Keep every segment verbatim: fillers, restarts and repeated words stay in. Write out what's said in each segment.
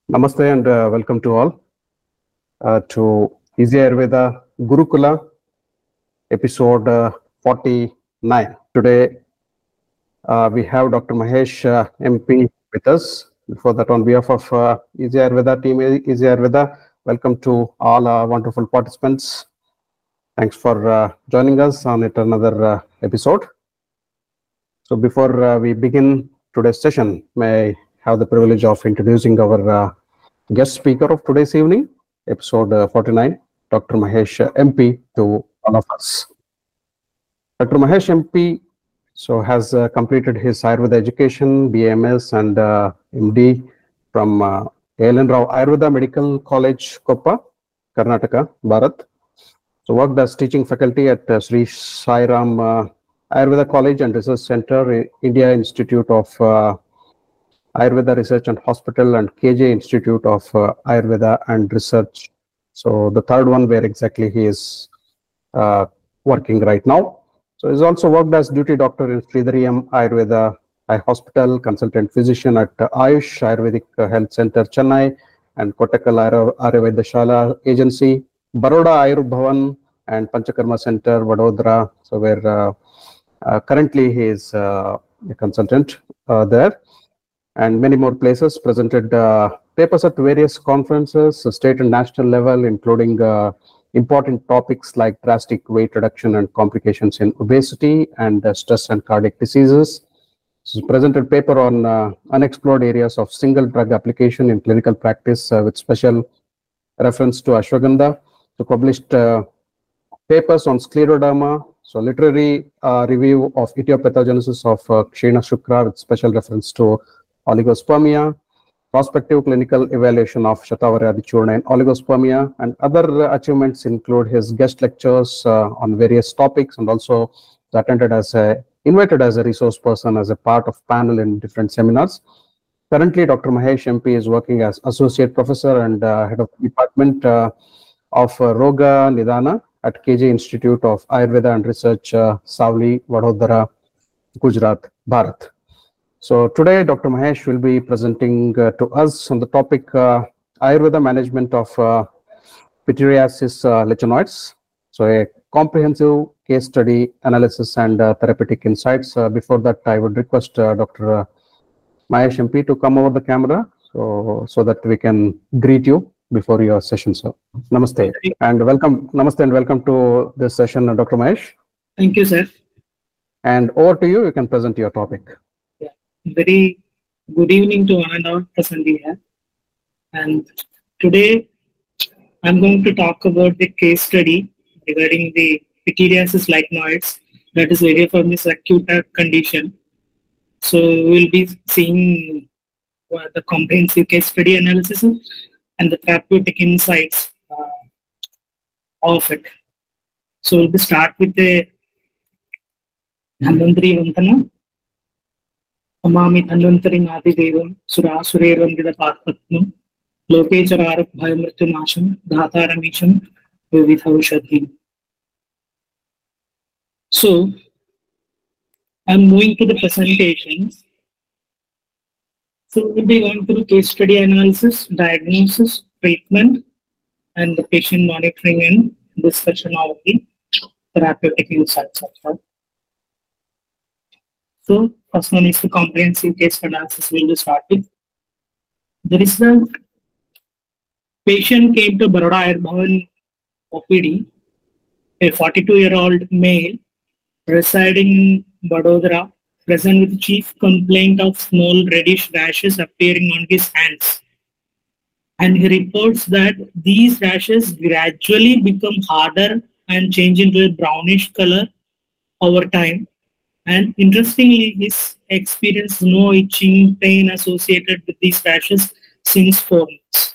Namaste and uh, welcome to all uh, to Easy Ayurveda Gurukula episode uh, forty-nine. Today uh, we have Doctor Mahesh uh, M P with us. Before that, on behalf of uh, Easy Ayurveda team, Easy Ayurveda, welcome to all our wonderful participants. Thanks for uh, joining us on it another uh, episode. So before uh, we begin today's session, may I have the privilege of introducing our uh, guest speaker of today's evening, episode uh, forty-nine, Doctor Mahesh uh, M P, to all of us. Doctor Mahesh M P so has uh, completed his Ayurveda education, B M S and uh, M D from uh, A L N Rao Ayurveda Medical College, Koppa, Karnataka, Bharat. So worked as teaching faculty at uh, Sri Sai Ram uh, Ayurveda College and Research Center, India Institute of uh, Ayurveda Research and Hospital, and K J Institute of uh, Ayurveda and Research. So the third one where exactly he is uh, working right now. So he's also worked as duty doctor in Sridhariyam Ayurveda Eye Hospital, consultant physician at uh, Ayush Ayurvedic Health Center, Chennai, and Kottakkal Ayurveda Shala Agency, Baroda Ayurbhavan, and Panchakarma Center, Vadodara. So where uh, uh, currently he is uh, a consultant uh, there. And many more places, presented uh, papers at various conferences, state and national level, including uh, important topics like drastic weight reduction and complications in obesity and uh, stress and cardiac diseases. This presented paper on uh, unexplored areas of single drug application in clinical practice uh, with special reference to ashwagandha. So published uh, papers on scleroderma, so literary uh, review of etiopathogenesis of uh, Kshena Shukra with special reference to oligospermia, prospective clinical evaluation of Shatavari Churna in oligospermia, and other uh, achievements include his guest lectures uh, on various topics, and also attended as a invited as a resource person as a part of panel in different seminars. Currently, Doctor Mahesh M P is working as associate professor and uh, head of department uh, of uh, Roga Nidana at K J Institute of Ayurveda and Research, uh, Savli, Vadodara, Gujarat, Bharat. So today, Doctor Mahesh will be presenting uh, to us on the topic uh, Ayurveda management of uh, pityriasis uh, lichenoides. So a comprehensive case study analysis and uh, therapeutic insights. Uh, before that, I would request uh, Doctor Uh, Mahesh M P to come over the camera so, so that we can greet you before your session, sir. Namaste and welcome. Namaste and welcome to this session, uh, Doctor Mahesh. Thank you, sir. And over to you, you can present your topic. Very good evening to one and all present here. And today I'm going to talk about the case study regarding the pityriasis lichenoides, that is very famous acute condition. So we'll be seeing uh, the comprehensive case study analysis and the therapeutic insights uh, of it. So we'll be start with the Dhanvantari Vantana. Amami Dhanvantari Nadi Devam Sura Surerandida Patpatnam Loke Chararak Bhayamrityu Nasham Dhataramisham Vividhaushadhi. So I'm moving to the presentations. So we'll be going through case study analysis, diagnosis, treatment, and the patient monitoring and discussion of the therapeutic insights. So first one is the comprehensive case analysis. We'll start with. There is a patient came to Baroda Ayurbhavan O P D, a forty-two-year-old male residing in Vadodara, present with chief complaint of small reddish rashes appearing on his hands. And he reports that these rashes gradually become harder and change into a brownish color over time. And interestingly, his experienced no itching pain associated with these rashes since four months.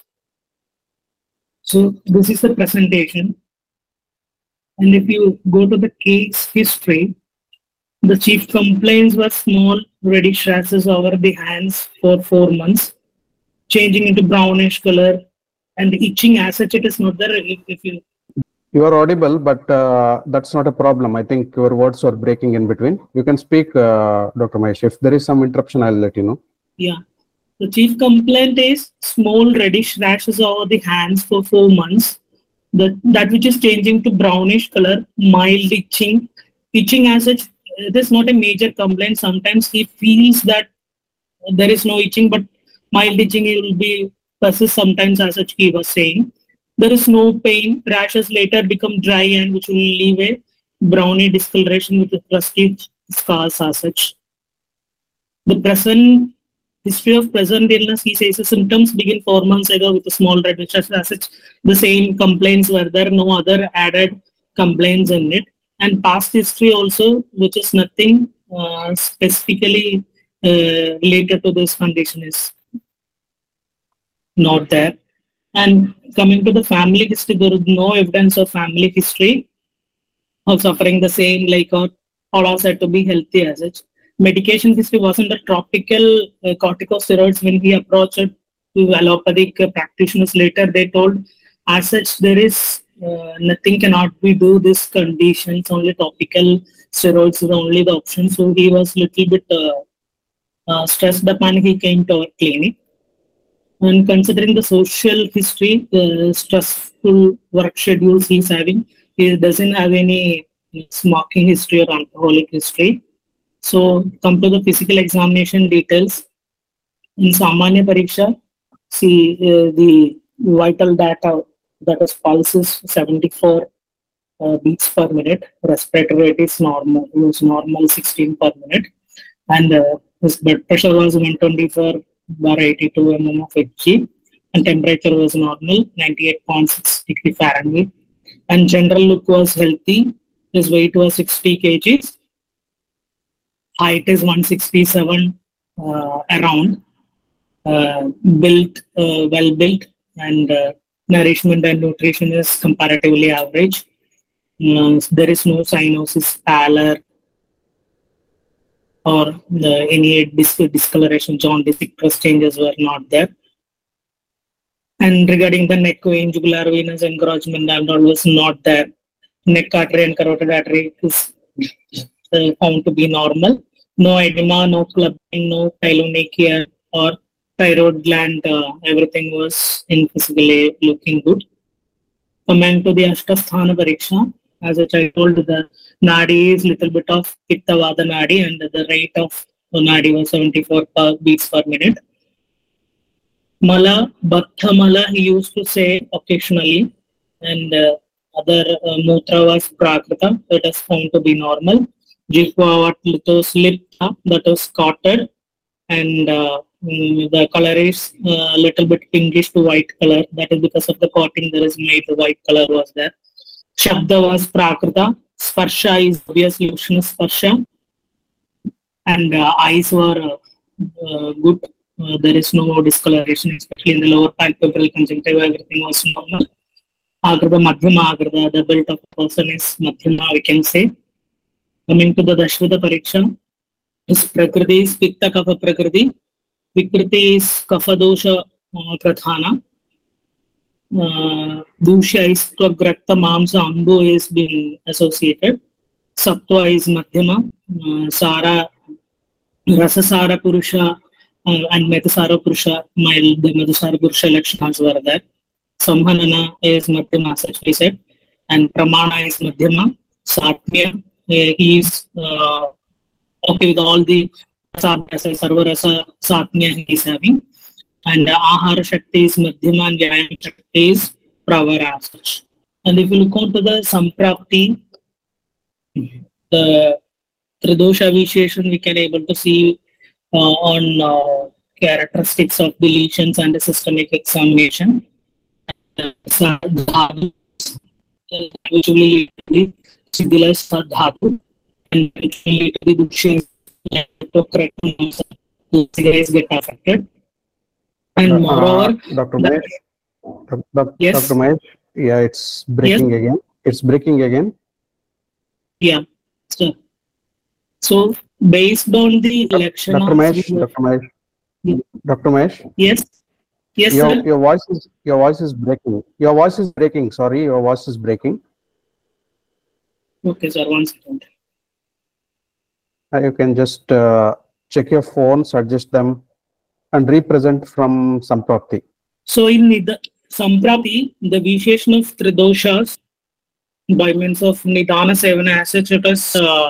So this is the presentation. And if you go to the case history, the chief complaints were small reddish rashes over the hands for four months, changing into brownish color, and itching as such it is not there. If, if you You are audible, but uh, that's not a problem. I think your words are breaking in between. You can speak, uh, Doctor Mahesh. If there is some interruption, I'll let you know. Yeah. The chief complaint is small reddish rashes over the hands for four months. The, that which is changing to brownish color, mild itching. Itching as such, it is not a major complaint. Sometimes he feels that there is no itching, but mild itching will be persist sometimes as such he was saying. There is no pain. Rashes later become dry and which will leave a browny discoloration with the crusty scars as such. The present history of present illness, he says the symptoms begin four months ago with a small red rashes as such. The same complaints were there, no other added complaints in it. And past history also, which is nothing uh, specifically uh, related to this condition is not there. And coming to the family history, there is no evidence of family history of suffering the same, like all are said to be healthy as such. Medication history wasn't a tropical uh, corticosteroids when he approached to allopathic uh, practitioners later. They told, as such, there is uh, nothing cannot be do this conditions. Only topical steroids is only the option. So he was little bit uh, uh, stressed up and he came to our clinic. And considering the social history, uh, stressful work schedules he's having, he doesn't have any smoking history or alcoholic history. So come to the physical examination details. In Samanya Pariksha, see uh, the vital data, that is pulse is seventy-four uh, beats per minute, respiratory rate is normal, was normal sixteen per minute, and uh, his blood pressure was one twenty-four bar eighty-two millimeters of Hg, and temperature was normal, ninety-eight point six degree Fahrenheit, and general look was healthy. His weight was sixty kilograms. Height is one sixty-seven uh, around, uh, built, uh, well built, and uh, nourishment and nutrition is comparatively average. Uh, there is no cyanosis, pallor, or uh, any disc discoloration, jaundice, crust changes were not there. And regarding the neck vein, jugular venous encroachment and all was not there. Neck artery and carotid artery is uh, found to be normal. No edema, no clubbing, no pyelonekia or thyroid gland. Uh, everything was in physically looking good. Coming to the Ashtasthana Pariksha, as I told, the Nadi is little bit of Pittavada Nadi, and the rate of Nadi was seventy-four per beats per minute. Mala, Bhattha Mala, he used to say occasionally, and uh, other uh, Mutra was Prakrita, that is found to be normal. Jihva was Lipta, that is cotted, and uh, mm, the color is a uh, little bit pinkish to white color. That is because of the coating there is made, the white color was there. Shabda was Prakrita. Sparsha is obviously Ushna Sparsha. And uh, eyes were uh, uh, good. Uh, there is no discoloration, especially in the lower palpebral conjunctiva, everything was normal. Agrada, Madhyama Agrada, the build of a person is Madhyama, we can say. Coming to the Dashvita Pariksha, his Prakriti is Pitta Kapha Prakriti. Vikriti is Kapha Dosha uh, Pradhana. Uh, Dusha is Tvagrakta Mamsa Ambu is being associated. Sattva is Madhyama. Uh, Sara, Rasasara Purusha uh, and Metasara Purusha, mild, the Metasara Purusha Lakshanas were there. Samhanana is Madhyama, such we said. And Pramana is Madhyama. Satmya, uh, he is uh, okay with all the Sarva Rasa Satmya he is having. And uh, Ahara Shakti is Madhyama and Vyayam Shakti is Pravara as such. And if you look on to the Samprapti, the Tridosha Visheshan we can able to see uh, on uh, characteristics of deletions and the systemic examination. Dhatu, which will lead to the Siddhila Dhatu, and which will lead to the Dukshin guys get affected. And moreover, uh, Doctor Mahesh, Doctor Yes. Doctor Mahesh, yeah, it's breaking Yes. again. It's breaking again. Yeah. So, so based on the election Doctor of Mahesh, Doctor Mahesh, Yeah. Doctor Mahesh, yes, yes, your sir. your voice is your voice is breaking. Your voice is breaking. Sorry, your voice is breaking. Okay, sir. One second. Uh, you can just uh, check your phones, adjust them, and represent from Samprapti. So in the Samprapti, the Visheshana of Tridoshas by means of Nidana Sevana as such, it is uh,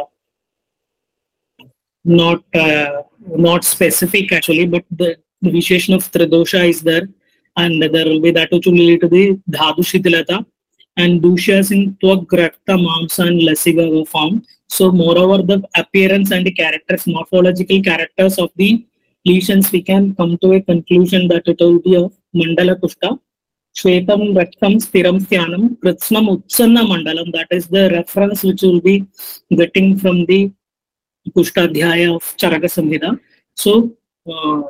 not uh, not specific actually, but the, the Visheshana of Tridosha is there, and there will be that which will lead to the Dhatu Shitilata and Dushas in Twag, Rakta, Mamsa and Lasiga form. So moreover, the appearance and the characters, morphological characters of the lesions, we can come to a conclusion that it will be of Mandala Kushta, Shvetam, Raktam, Stiram, Styanam, Kritsnam, Utsanna Mandalam. That is the reference which will be getting from the Kushtadhyaya of Charaka Samhita. So, uh,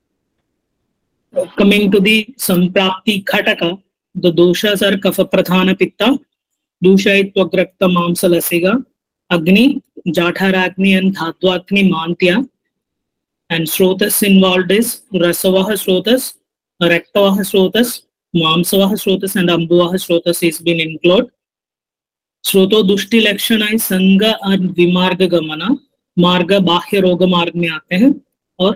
coming to the Samprapti Khataka, the doshas are Kapha Pradhana Pitta, Dusha Itvagrakta Mamsa Lasiga, Agni, Jatharagni and Dhatvatni Mantya, and Srotas involved is Rasavaha Srotas, Raktavaha Srotas, Mamsavaha Srotas and Ambuvaha Srotas is been included. Sroto Dushti Lakshana is Sanga and Vimarga Gamana, Marga Bahya Roga Marg mein aate hain, और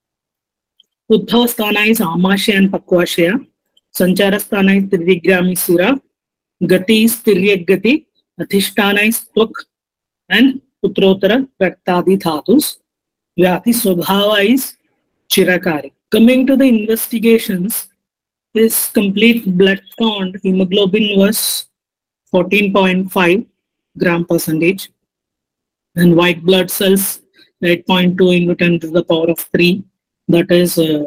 उद्धव स्थाना is आमाशय and पक्वाशय, संचार स्थाना is त्रिविग्रामी सुरा, गति is तिर्यक गति, अधिष्ठाना is त्वक and उत्तरोत्तर रक्तादि धातुस, व्याधि स्वभाव is चिराकारी. Coming to the investigations, this complete blood count, hemoglobin was fourteen point five gram percentage, and white blood cells eight point two into ten to the power of three, that is uh,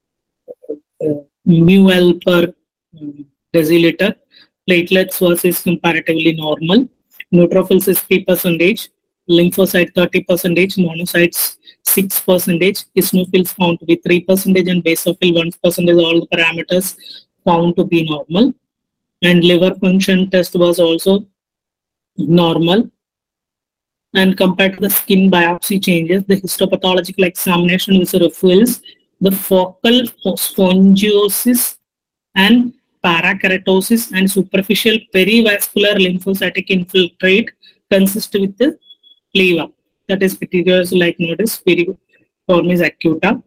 uh, mu L per um, deciliter. Platelets was is comparatively normal. Neutrophils is three percentage, lymphocyte thirty percentage, monocytes six percentage, eosinophils found to be three percentage, and basophil one percentage. All the parameters found to be normal. And liver function test was also normal. And compared to the skin biopsy changes, the histopathological examination which reveals the focal spongiosis and parakeratosis and superficial perivascular lymphocytic infiltrate consist with the pleva. That is pituitary like notice, piriformis acuta.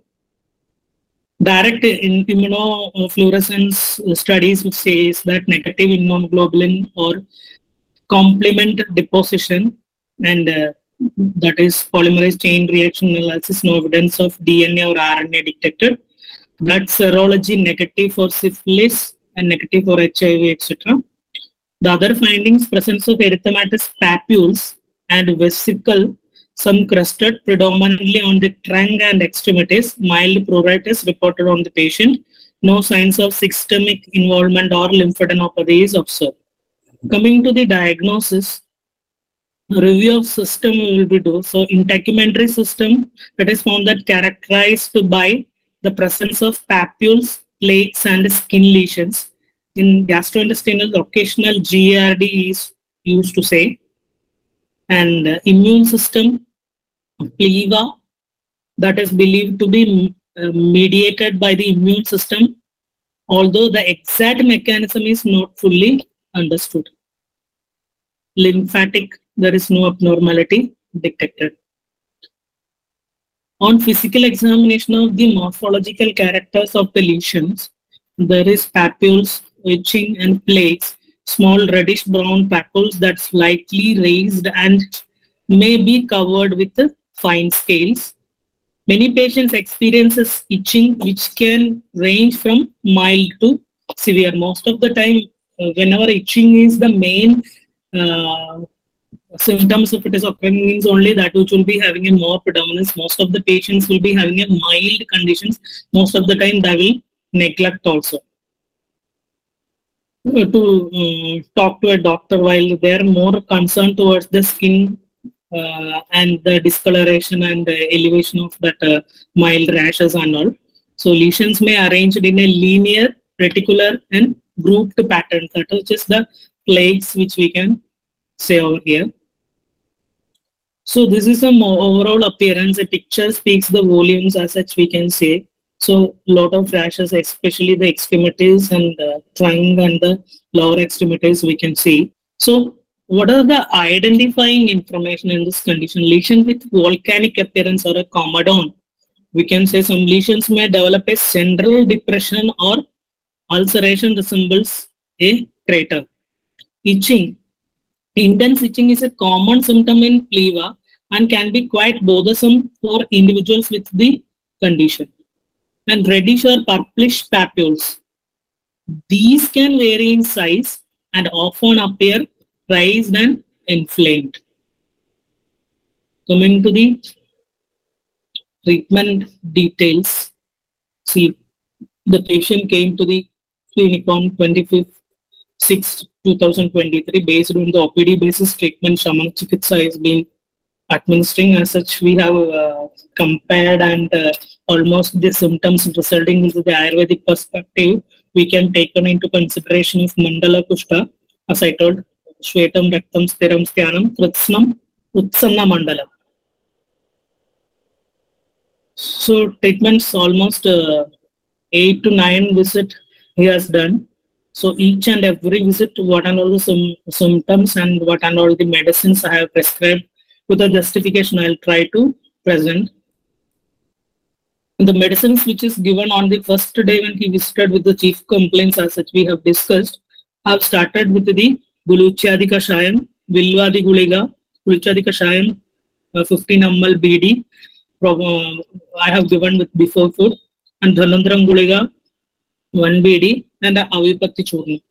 Direct immunofluorescence studies which says that negative immunoglobulin or complement deposition, and uh, that is polymerase chain reaction analysis, no evidence of D N A or R N A detected. Blood serology negative for syphilis and negative for H I V, et cetera. The other findings, presence of erythematous papules and vesicle, some crusted predominantly on the trunk and extremities, mild pruritus reported on the patient. No signs of systemic involvement or lymphadenopathy is observed. Coming to the diagnosis, review of system will be done. So in tachymetry system, it is found that characterized by the presence of papules, plaques and skin lesions. In gastrointestinal, occasional G A R D is used to say. And uh, immune system, pleva, that is believed to be uh, mediated by the immune system, although the exact mechanism is not fully understood. Lymphatic, there is no abnormality detected. On physical examination of the morphological characters of the lesions, there is papules, itching and plaques, small reddish brown papules that slightly raised and may be covered with fine scales. Many patients experiences itching which can range from mild to severe. Most of the time, uh, whenever itching is the main uh, symptoms, if it is occurring, means only that which will be having a more predominance. Most of the patients will be having a mild conditions. Most of the time they will neglect also to um, talk to a doctor while they are more concerned towards the skin uh, and the discoloration and the elevation of that uh, mild rashes and all. So lesions may arranged in a linear, reticular and grouped pattern. That is just the plaques which we can say over here. So this is some overall appearance. A picture speaks the volumes as such we can say. So lot of rashes, especially the extremities and the trunk and the lower extremities we can see. So what are the identifying information in this condition? Lesion with volcanic appearance or a comadon we can say some lesions may develop a central depression or ulceration resembles a crater. Itching. Intense itching is a common symptom in pleva and can be quite bothersome for individuals with the condition. And reddish or purplish papules. These can vary in size and often appear raised and inflamed. Coming to the treatment details. See, the patient came to the clinic on twenty-fifth sixth two thousand twenty-three. Based on the O P D basis treatment, Shamang Chikitsa has been administering. As such, we have uh, compared and uh, almost the symptoms resulting into the Ayurvedic perspective, we can take on into consideration of Mandala Kushta, as I told, Shvetam, Raktam, Stiram, Styanam, Kritsnam, Utsanna Mandala. So treatments almost uh, eight to nine visit he has done. So each and every visit, what and all the sim symptoms and what and all the medicines I have prescribed with the justification I'll try to present. The medicines which is given on the first day when he visited with the chief complaints, as such we have discussed, have started with the Guluchadi Kashayam, Vilvadi Guliga, Guluchadi Kashayam, uh, fifteen milliliters B D, from, uh, I have given with before food, and Dhanandram Guliga, one B D, and Avipatti Churna.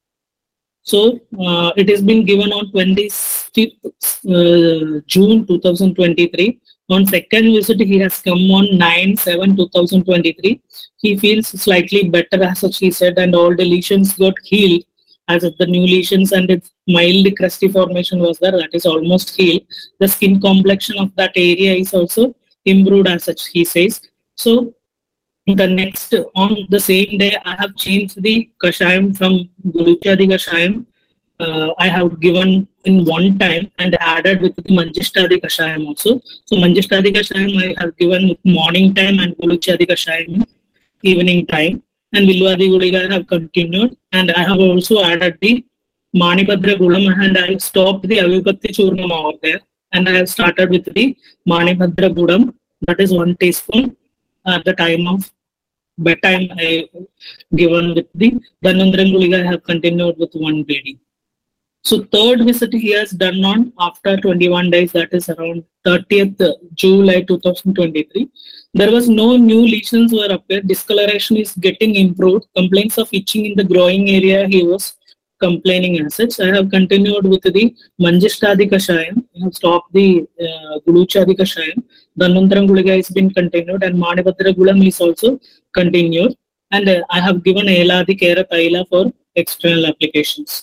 So uh, it has been given on twenty-fifth uh, June two thousand twenty-three. On second visit, he has come on nine seven two thousand twenty-three. He feels slightly better, as such he said, and all the lesions got healed, as of the new lesions, and its mild crusty formation was there, that is almost healed. The skin complexion of that area is also improved, as such he says. So the next, on the same day, I have changed the Kashayam from Guluchadi Kashayam. Uh, I have given in one time and added with the Manjishtadi Kashayam also. So Manjishtadi Kashayam I have given with morning time and Guluchadi Kashayam evening time. And Vilvadi Guliga I have continued. And I have also added the Manibhadra Gulam, and I have stopped the Avipatti Churnam over there. And I have started with the Manibhadra Gulam, that is one teaspoon at the time of bedtime I given with the Dhanandram Guliga I have continued with one B D. So third visit he has done on after twenty-one days, that is around thirtieth July two thousand twenty-three. There was no new lesions were appeared. Discoloration is getting improved. Complaints of itching in the growing area he was complaining as such. I have continued with the Manjishtadi Kashayam. I have stopped the uh, Guluchadi Kashayam. Dhanvantram Guliga has been continued, and Manibhadra Gulam is also continued. And uh, I have given Eladi Kera Taila for external applications.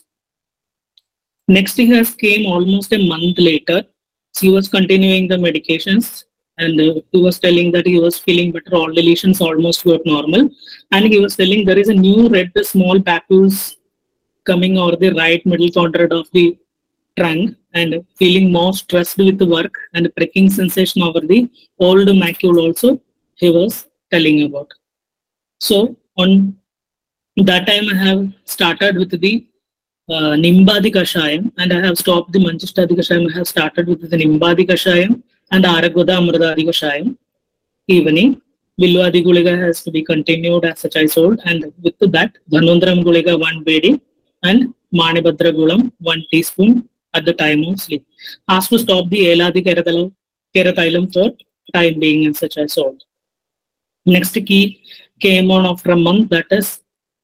Next he has came almost a month later. He was continuing the medications, and uh, he was telling that he was feeling better. All the lesions almost got normal, and he was telling there is a new red small papules coming over the right middle quadrant of the trunk, and feeling more stressed with the work, and pricking sensation over the old macule also he was telling about. So on that time I have started with the uh, Nimbadi Kashayam, and I have stopped the Manjishtadi Kashayam. I have started with the Nimbadi Kashayam and Aragoda Amradadi Kashayam. Evening, Vilvadi Guliga has to be continued as such I sold, and with that Dhanvantram Guliga one B D and Manibhadra Gulam one teaspoon at the time of sleep. Asked to stop the Eladi Kerathylam for time being and such I sold. Next key came on after a month, that is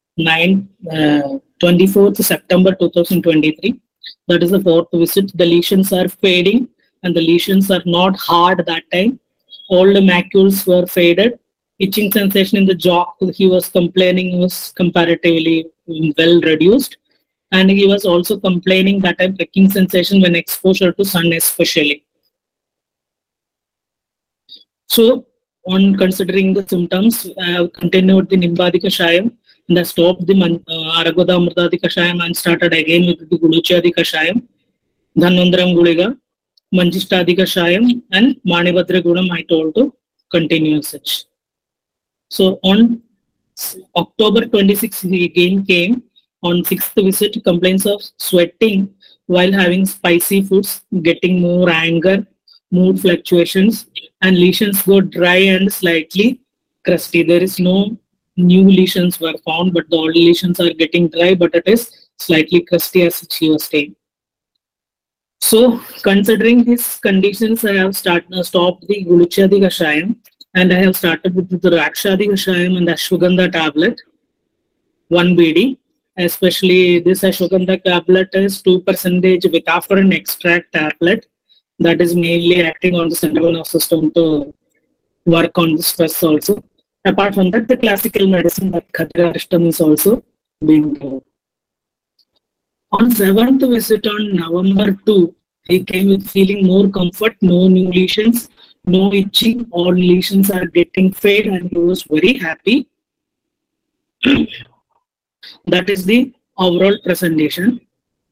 twenty-fourth September two thousand twenty-three. That is the fourth visit. The lesions are fading, and the lesions are not hard that time. All the macules were faded. Itching sensation in the jaw he was complaining was comparatively well reduced. And he was also complaining that time pricking sensation when exposure to sun especially. So on considering the symptoms, I have continued the Nimbadi Kashayam, and I stopped the uh, Aragoda Amradadi Kashayam and started again with the Guluchadi Kashayam, Dhanvantram Guliga, Manjishtadi Kashayam, and Manibhadra Gulam I told to continue as such. So on October twenty-sixth he again came. On sixth visit, complaints of sweating while having spicy foods, getting more anger, mood fluctuations, and lesions go dry and slightly crusty. There is no new lesions were found, but the old lesions are getting dry, but it is slightly crusty as she was saying. So, considering his conditions, I have start, uh, stopped the Guluchadi Kashayam, and I have started with the Rakshadi Kashayam and Ashwagandha tablet, one B D. Especially this Ashwagandha tablet is two percentage with afferent extract tablet that is mainly acting on the central nervous system to work on the stress also. Apart from that, the classical medicine that Khadrashtam is also being done. On seventh visit on November second, he came with feeling more comfort, no new lesions, no itching, all lesions are getting fade, and he was very happy. That is the overall presentation.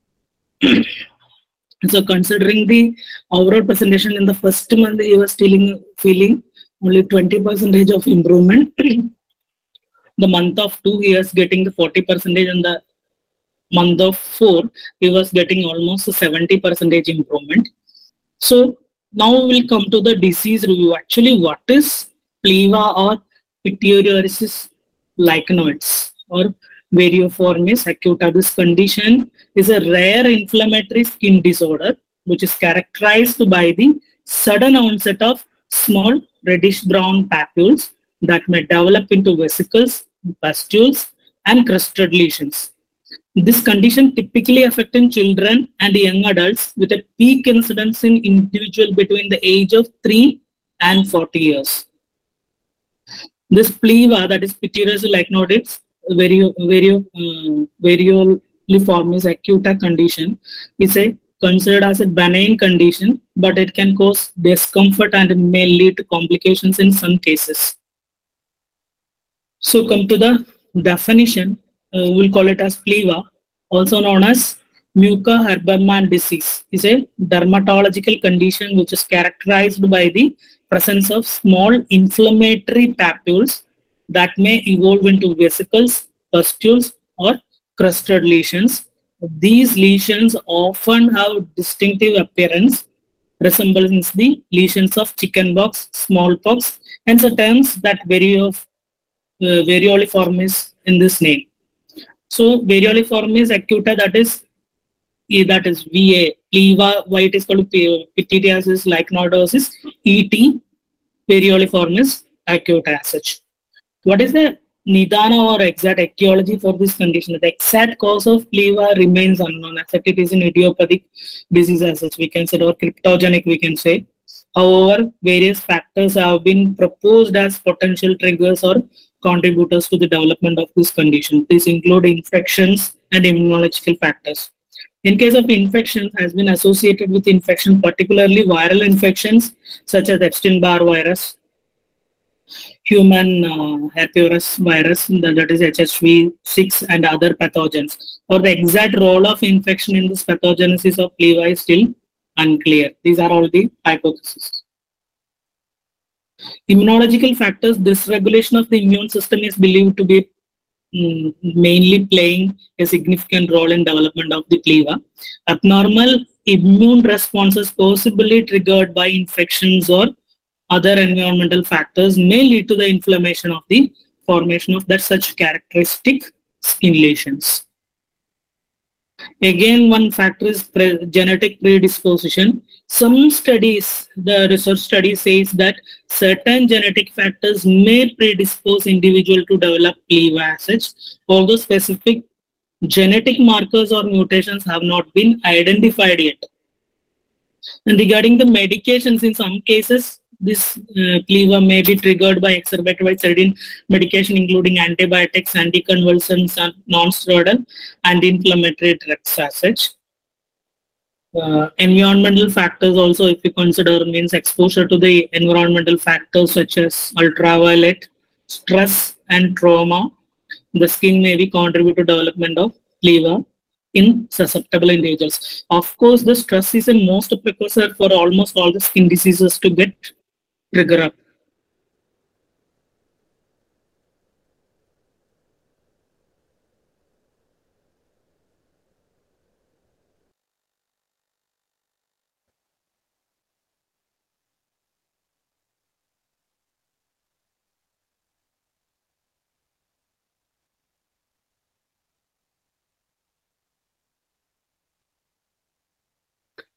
So considering the overall presentation in the first month, he was feeling, feeling only twenty percent of improvement. The month of two, he was getting the forty percent, and the month of four, he was getting almost seventy percent improvement. So now we will come to the disease review. Actually, what is pleva or pityriasis lichenoides or varioformis acuta? This condition is a rare inflammatory skin disorder which is characterized by the sudden onset of small reddish brown papules that may develop into vesicles, pustules, and crusted lesions. This condition typically affecting children and young adults with a peak incidence in individual between the age of three and forty years. This pleva, that is pityriasis lichenoides, vario, vario, uh, varioliformis acuta condition, is a considered as a benign condition, but it can cause discomfort and may lead to complications in some cases. So come to the definition. Uh, we'll call it as pleva, also known as Mucha-Habermann disease, is a dermatological condition which is characterized by the presence of small inflammatory papules that may evolve into vesicles, pustules, or crusted lesions. These lesions often have distinctive appearance, resembles the lesions of chickenpox, smallpox, and the terms that vary of uh, varioliformis in this name. So varioliformis acuta, that is E, that is V A. Pleva, why it is called pityriasis lichenoidosis. E T, varioliformis acuta as such. What is the nidana or exact etiology for this condition? The exact cause of pleva remains unknown, except it is an idiopathic disease as such, we can say, or cryptogenic, we can say. However, various factors have been proposed as potential triggers or contributors to the development of this condition. These include infections and immunological factors. In case of infections, has been associated with infection, particularly viral infections such as Epstein-Barr virus, human uh, herpes virus, that is H H V six, and other pathogens. Or the exact role of infection in this pathogenesis of pleva is still unclear. These are all the hypotheses. Immunological factors, dysregulation of the immune system is believed to be mm, mainly playing a significant role in development of the pleva. Abnormal immune responses, possibly triggered by infections or other environmental factors, may lead to the inflammation of the formation of that such characteristic skin lesions. Again, one factor is pre genetic predisposition. Some studies, the research study says that certain genetic factors may predispose individual to develop pleva as such, although specific genetic markers or mutations have not been identified yet. And regarding the medications, in some cases, this uh, pleva may be triggered by exacerbated by certain medication, including antibiotics, anticonvulsants, and non-steroidal anti-inflammatory drugs as such. Uh, environmental factors also, if you consider, means exposure to the environmental factors such as ultraviolet, stress, and trauma. The skin may be contribute to development of pleva in susceptible individuals. Of course, the stress is a most precursor for almost all the skin diseases to get trigger up.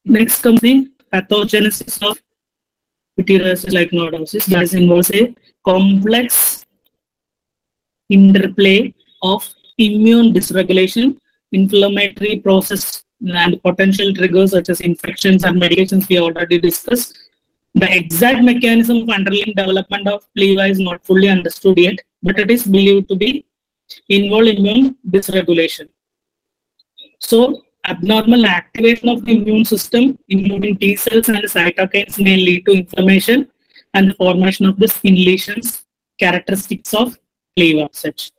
Next comes the pathogenesis of pityriasis like nodosis. That involves a complex interplay of immune dysregulation, inflammatory process, and potential triggers such as infections and medications we already discussed. The exact mechanism of underlying development of pleva is not fully understood yet, but it is believed to be involved immune dysregulation. So, abnormal activation of the immune system, including T cells and cytokines, may lead to inflammation and the formation of the skin lesions, characteristics of pleva. Such.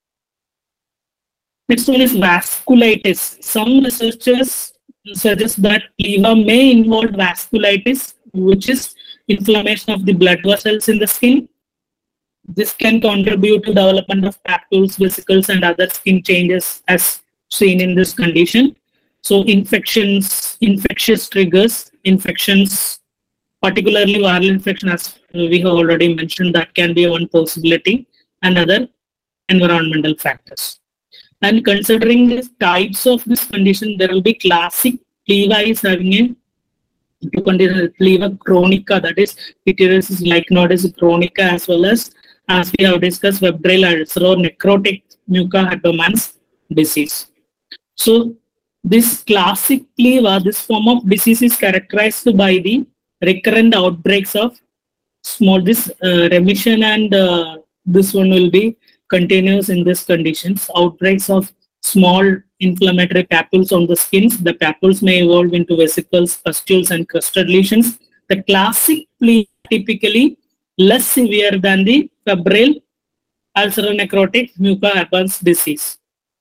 Next one is vasculitis. Some researchers suggest that pleva may involve vasculitis, which is inflammation of the blood vessels in the skin. This can contribute to development of papules, vesicles, and other skin changes as seen in this condition. So infections, infectious triggers, infections, particularly viral infection, as we have already mentioned, that can be one possibility, and other environmental factors. And considering the types of this condition, there will be classic pleva is having a two conditions, pleva chronica, that is pityriasis like nodosis chronica, as well as as we have discussed, febrile ulcer or necrotic Mucha-Habermann's disease. So this classic pleva, this form of disease is characterized by the recurrent outbreaks of small, this uh, remission, and uh, this one will be continuous in these conditions. Outbreaks of small inflammatory papules on the skins. The papules may evolve into vesicles, pustules, and crusted lesions. The classic pleva typically less severe than the febrile ulceronecrotic Mucha-Habermann's disease.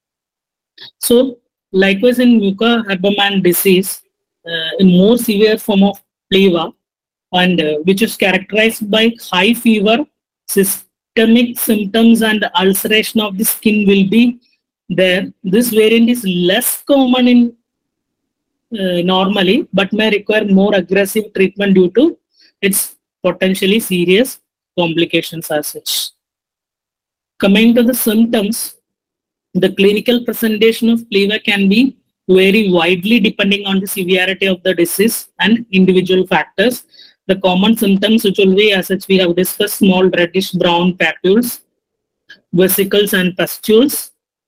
So, likewise in Mucha-Habermann disease, uh, a more severe form of pleva, and uh, which is characterized by high fever, systemic symptoms, and ulceration of the skin will be there. This variant is less common in uh, normally, but may require more aggressive treatment due to its potentially serious complications as such. Coming to the symptoms, the clinical presentation of pleva can be vary widely depending on the severity of the disease and individual factors. The common symptoms which will be, as such we have discussed, small reddish brown papules, vesicles and pustules,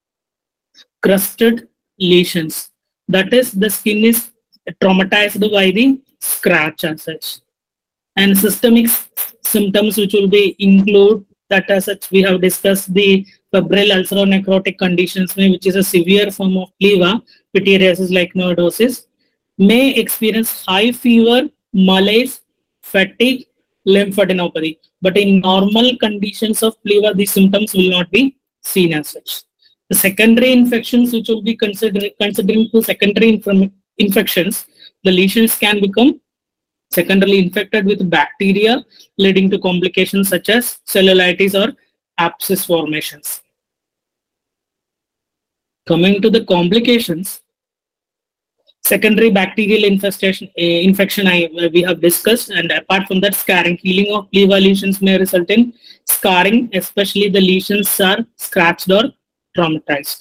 crusted lesions. That is, the skin is traumatized by the scratch as such. And systemic symptoms which will be include that as such we have discussed the febrile ulceronecrotic conditions, which is a severe form of pleva, pityriasis like nodosis, may experience high fever, malaise, fatigue, lymphadenopathy. But in normal conditions of pleva, these symptoms will not be seen as such. The secondary infections which will be considered considering to secondary infections, the lesions can become secondarily infected with bacteria, leading to complications such as cellulitis or abscess formations. Coming to the complications, secondary bacterial infestation, uh, infection I, uh, we have discussed, and apart from that, scarring. Healing of pleva lesions may result in scarring, especially the lesions are scratched or traumatized.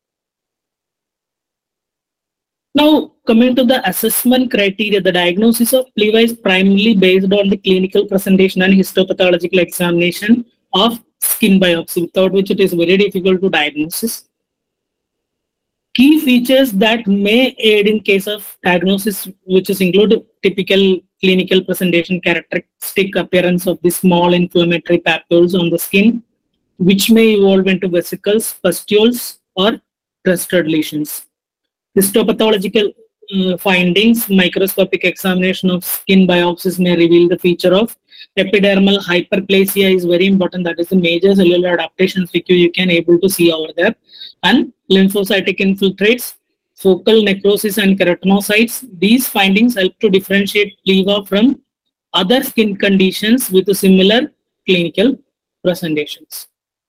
Now, coming to the assessment criteria, the diagnosis of pleva is primarily based on the clinical presentation and histopathological examination of skin biopsy, without which it is very difficult to diagnose. Key features that may aid in case of diagnosis, which is include typical clinical presentation, characteristic appearance of the small inflammatory papules on the skin, which may evolve into vesicles, pustules, or crusted lesions. Histopathological uh, findings, microscopic examination of skin biopsies may reveal the feature of epidermal hyperplasia is very important. That is the major cellular adaptation feature you can able to see over there. And lymphocytic infiltrates, focal necrosis and keratinocytes. These findings help to differentiate pleva from other skin conditions with similar clinical presentations.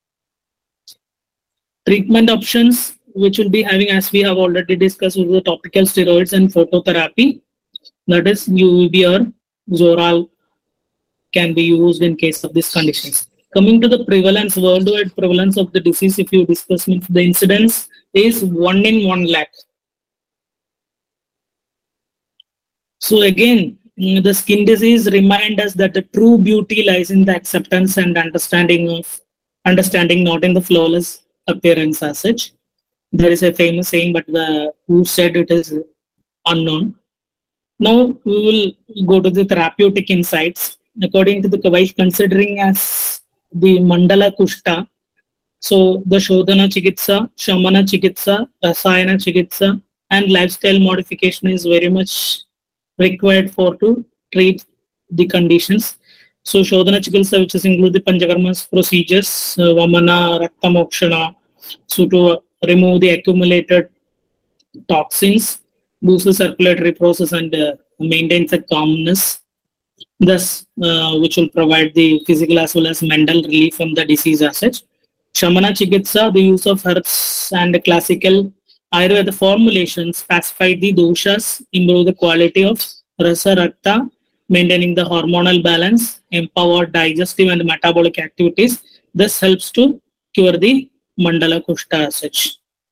Treatment options which will be having, as we have already discussed, with the topical steroids and phototherapy. That is U V B or Zoral can be used in case of these conditions. Coming to the prevalence, worldwide prevalence of the disease, if you discuss, means the incidence is one in one lakh. So again, mm, the skin disease remind us that the true beauty lies in the acceptance and understanding of understanding, not in the flawless appearance as such. There is a famous saying, but the who said it is unknown. Now we will go to the therapeutic insights. According to the Kawai, considering as the Mandala Kushta, so the Shodhana Chikitsa, Shamana Chikitsa, Rasayana Chikitsa, and lifestyle modification is very much required for to treat the conditions. So Shodhana Chikitsa, which is include the Panchakarma's procedures, uh, Vamana, Rakta Mokshana, so to remove the accumulated toxins, boost the circulatory process, and uh, maintains the calmness, thus uh, which will provide the physical as well as mental relief from the disease as such. Shamana Chikitsa, the use of herbs and classical Ayurveda formulations pacify the doshas, improve the quality of rasa rakta, maintaining the hormonal balance, empower digestive and metabolic activities. This helps to cure the Mandala Kushta as such.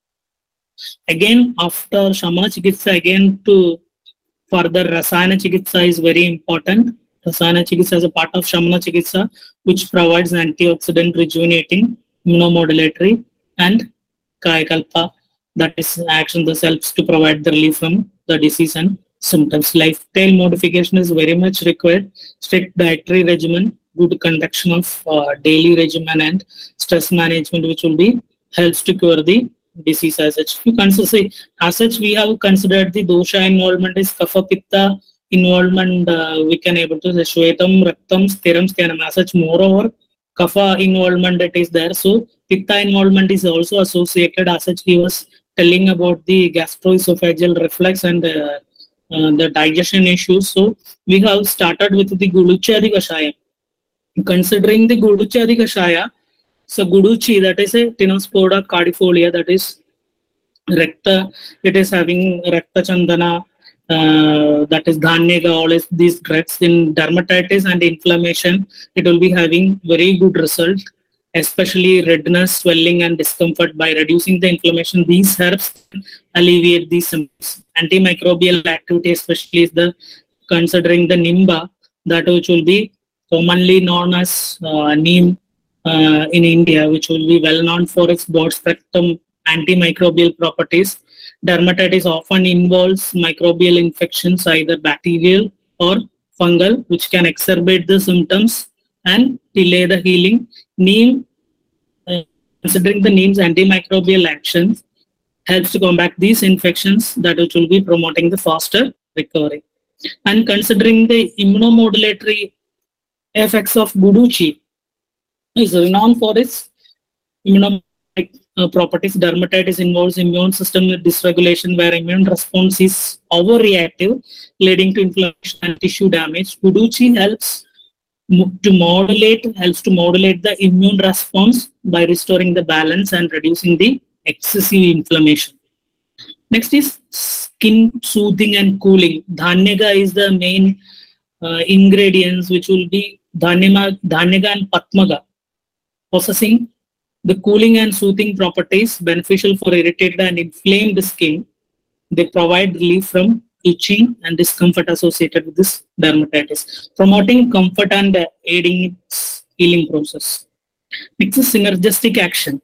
Again, after Shamana Chikitsa, again to further Rasayana Chikitsa is very important. Rasayana Chikitsa is a part of Shamana Chikitsa, which provides antioxidant, rejuvenating, immunomodulatory, and Kayakalpa. That is action that helps to provide the relief from the disease and symptoms. Lifestyle modification is very much required. Strict dietary regimen, good conduction of uh, daily regimen, and stress management, which will be helps to cure the disease as such. You consider, as such, we have considered the dosha involvement is kapha pitta involvement. Uh, we can able to say shvetam, raktam, stiram, sthanam. As such, moreover, kapha involvement that is there. So pitta involvement is also associated. As such, he was telling about the gastroesophageal reflux and uh, uh, the digestion issues. So we have started with the Guduchadi Kashaya. Considering the Guduchadi Kashaya, so Guduchi, that is a Tinosporum cardifolia, that is recta, it is having recta chandana, uh, that is dhanyega, all is these drugs in dermatitis and inflammation. It will be having very good result, especially redness, swelling, and discomfort. By reducing the inflammation, these herbs alleviate these symptoms. Antimicrobial activity, especially is the considering the Nimba, that which will be commonly known as uh, neem uh, in India, which will be well known for its broad spectrum antimicrobial properties. Dermatitis often involves microbial infections, either bacterial or fungal, which can exacerbate the symptoms and delay the healing. Neem, uh, considering the neem's antimicrobial actions, helps to combat these infections, that which will be promoting the faster recovery. And considering the immunomodulatory effects of Guduchi, is renowned for its immunomodulatory uh, properties. Dermatitis involves immune system dysregulation, where immune response is overreactive, leading to inflammation and tissue damage. Guduchi helps to modulate helps to modulate the immune response by restoring the balance and reducing the excessive inflammation. Next is skin soothing and cooling. Dhanyega is the main uh, ingredients, which will be Dhanyega, Dhanyega and Patmaga, possessing the cooling and soothing properties beneficial for irritated and inflamed skin. They provide relief from itching and discomfort associated with this dermatitis, promoting comfort and uh, aiding its healing process. Next is synergistic action.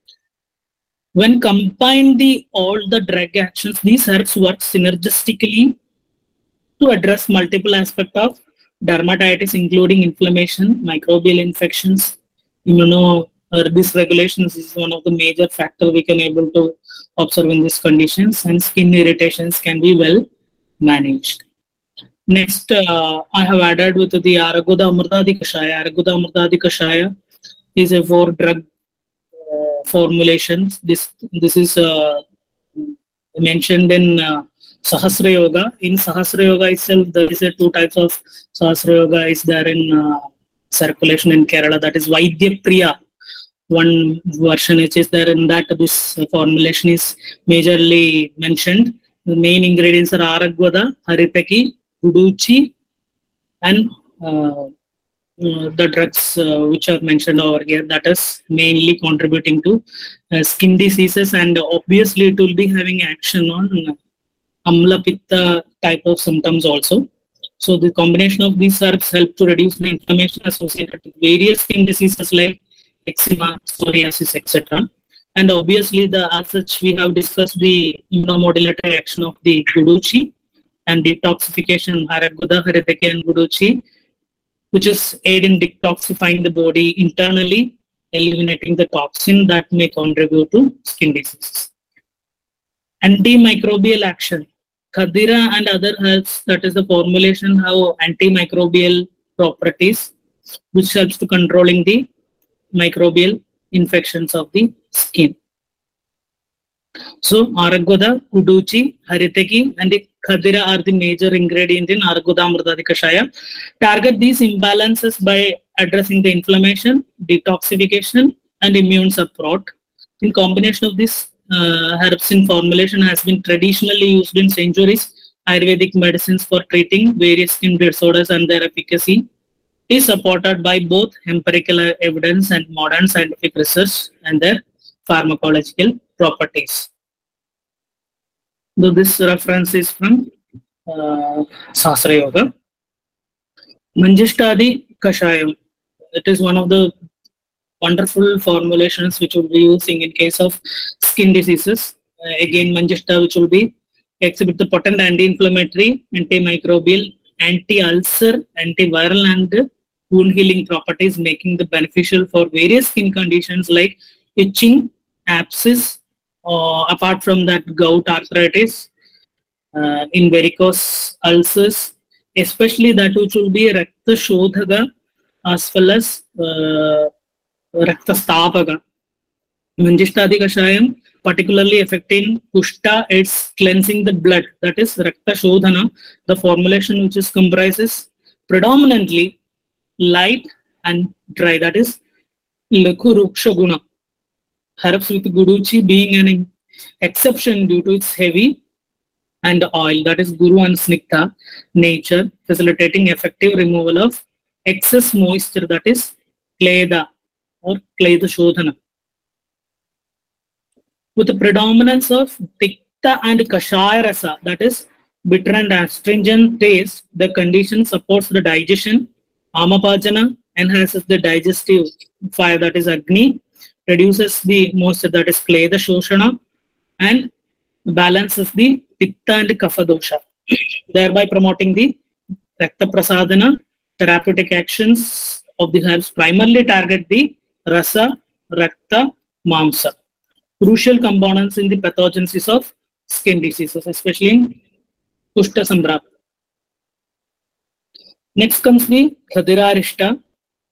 When combined the all the drug actions, these herbs work synergistically to address multiple aspects of dermatitis, including inflammation, microbial infections, immuno uh, dysregulations is one of the major factors we can able to observe in these conditions, and skin irritations can be well managed. Next, uh, I have added with the Aragoda Amrtadi Kashaya. Aragoda Amrtadi Kashaya is a four drug uh, formulations. This this is uh, mentioned in uh, Sahasra Yoga. In Sahasra Yoga itself, there is a two types of Sahasra Yoga is there in uh, circulation in Kerala. That is Vaidya Priya. One version which is there in that this formulation is majorly mentioned. The main ingredients are Aragvada, Haripeki, Guduchi, and uh, uh, the drugs uh, which are mentioned over here, that is mainly contributing to uh, skin diseases, and obviously it will be having action on Amla Pitta type of symptoms also. So the combination of these herbs help to reduce the inflammation associated with various skin diseases like eczema, psoriasis, et cetera. And obviously, the as such, we have discussed the immunomodulatory action of the Guduchi and detoxification, Haraguda, Haritaki, and Guduchi, which is aid in detoxifying the body internally, eliminating the toxin that may contribute to skin diseases. Antimicrobial action. Khadira and other herbs, that is the formulation, have antimicrobial properties, which helps to controlling the microbial infections of the skin. So, Aragoda, Guduchi, Haritaki, and the Khadira are the major ingredients in Aragodamrtadi Kashaya. Target these imbalances by addressing the inflammation, detoxification, and immune support. In combination of this uh, herbs in formulation has been traditionally used in centuries. Ayurvedic medicines for treating various skin disorders, and their efficacy is supported by both empirical evidence and modern scientific research and their pharmacological properties. So this reference is from uh, Sastra Yoga. Manjishtadi Kashayam. It is one of the wonderful formulations which we'll be using in case of skin diseases. Uh, again, Manjishta, which will be exhibit the potent anti-inflammatory, antimicrobial, anti-ulcer, antiviral, and wound healing properties, making the beneficial for various skin conditions like itching, abscess, or apart from that, gout, arthritis, uh, in varicose ulcers, especially that which will be Rakta Shodhaga as well as uh, Rakta Stavaga. Manjishtadi Kashayam, particularly affecting Kushta, it's cleansing the blood, that is Rakta Shodhana, the formulation which is comprises predominantly light and dry, that is Lakhu Ruksha Guna. Herbs with Guduchi being an exception due to its heavy and oil, that is Guru and Snigdha nature, facilitating effective removal of excess moisture, that is Kleda or Kleda Shodhana. With the predominance of Tikta and Kashaya Rasa, that is bitter and astringent taste, the condition supports the digestion. Amapajana enhances the digestive fire, that is Agni, reduces the moisture, that is Kleda Shoshana, and balances the Pitta and Kapha dosha, thereby promoting the Rakta Prasadana. Therapeutic actions of the herbs primarily target the Rasa, Rakta, Mamsa, crucial components in the pathogenesis of skin diseases, especially in Kushta Sambhrata. Next comes the Khadira Rishta.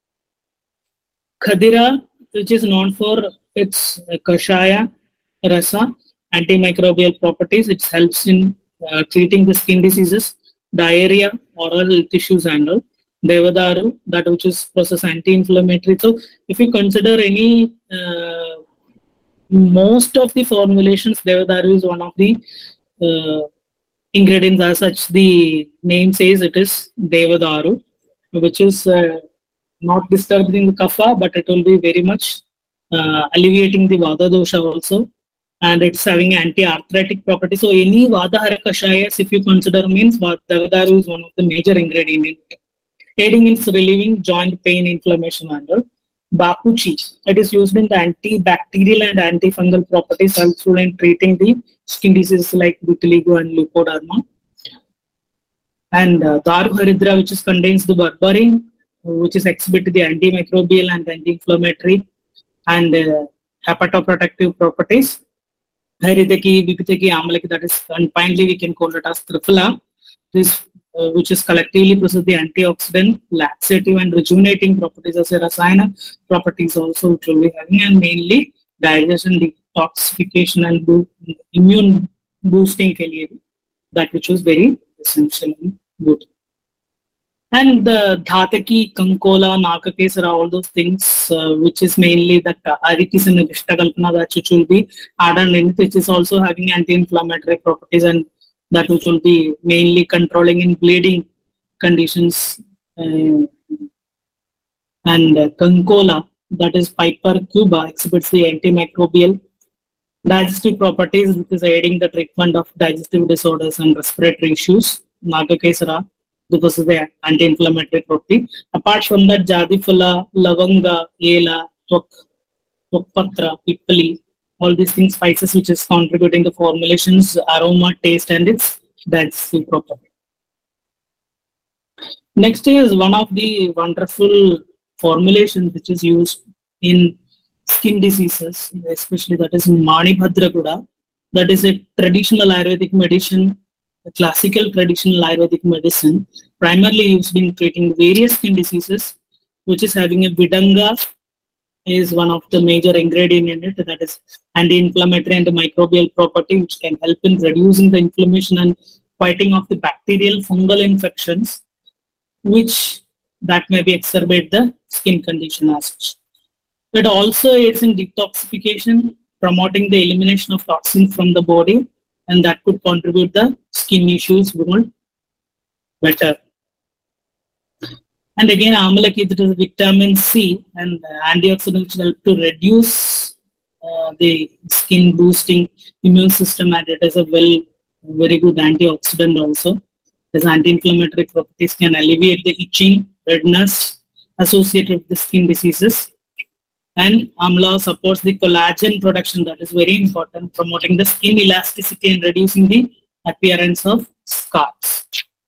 Khadira, which is known for its Kashaya Rasa, antimicrobial properties, it helps in uh, treating the skin diseases, diarrhea, oral health issues, and all. Devadaru, that which is process anti-inflammatory. So, if you consider any, uh, most of the formulations, Devadaru is one of the uh, ingredients as such. The name says it is Devadaru, which is uh, not disturbing the kapha, but it will be very much uh, alleviating the Vada dosha also. And it's having anti-arthritic properties. So any Vada Hara Kashayas, if you consider, means Devadaru is one of the major ingredients, aiding in relieving joint pain, inflammation, and all. Bakuchi, it is used in the antibacterial and antifungal properties, also in treating the skin diseases like vitiligo and leukoderma. And uh, Daru Haridra, which is contains the berberine, which is exhibit the antimicrobial and anti-inflammatory and uh, hepatoprotective properties. Haridaki, Vipitaki, Amalaki, that is, and finally we can call it as Triphala, this uh, which is collectively possess the antioxidant, laxative, and rejuvenating properties as a rasayana properties also, which will be having, and mainly digestion, detoxification, and bo immune boosting ke liye, that which was very essential and good. And the Dhataki, Kankola, Nakakesara, all those things, uh, which is mainly that uh, Arikis and Vishtakalpana, that which will be added in, which is also having anti-inflammatory properties, and that which will be mainly controlling in bleeding conditions. Uh, and uh, Kankola, that is Piper cuba, exhibits the antimicrobial Digestive properties, which is aiding the treatment of digestive disorders and respiratory issues. Nagakesara, because of the anti-inflammatory property. Apart from that, Jadifala, Lavanga, Ela, Tok, Tokpatra, Pipali, all these things, spices which is contributing to formulations, aroma, taste, and its digestive property. Next is one of the wonderful formulations which is used in skin diseases, especially that is Manibhadra Guda. That is a traditional Ayurvedic medicine, a classical traditional Ayurvedic medicine, primarily used in treating various skin diseases, which is having a Vidanga is one of the major ingredient in it, that is anti-inflammatory and microbial property, which can help in reducing the inflammation and fighting off the bacterial fungal infections, which that may be exacerbate the skin condition as such. It also aids in detoxification, promoting the elimination of toxins from the body, and that could contribute the skin issues more better. And again, Amalaki, it is vitamin C and antioxidants help to reduce uh, the skin boosting immune system, and it is a well, very good antioxidant also. Its anti-inflammatory properties can alleviate the itching, redness associated with the skin diseases. And Amla supports the collagen production, that is very important, promoting the skin elasticity and reducing the appearance of scars.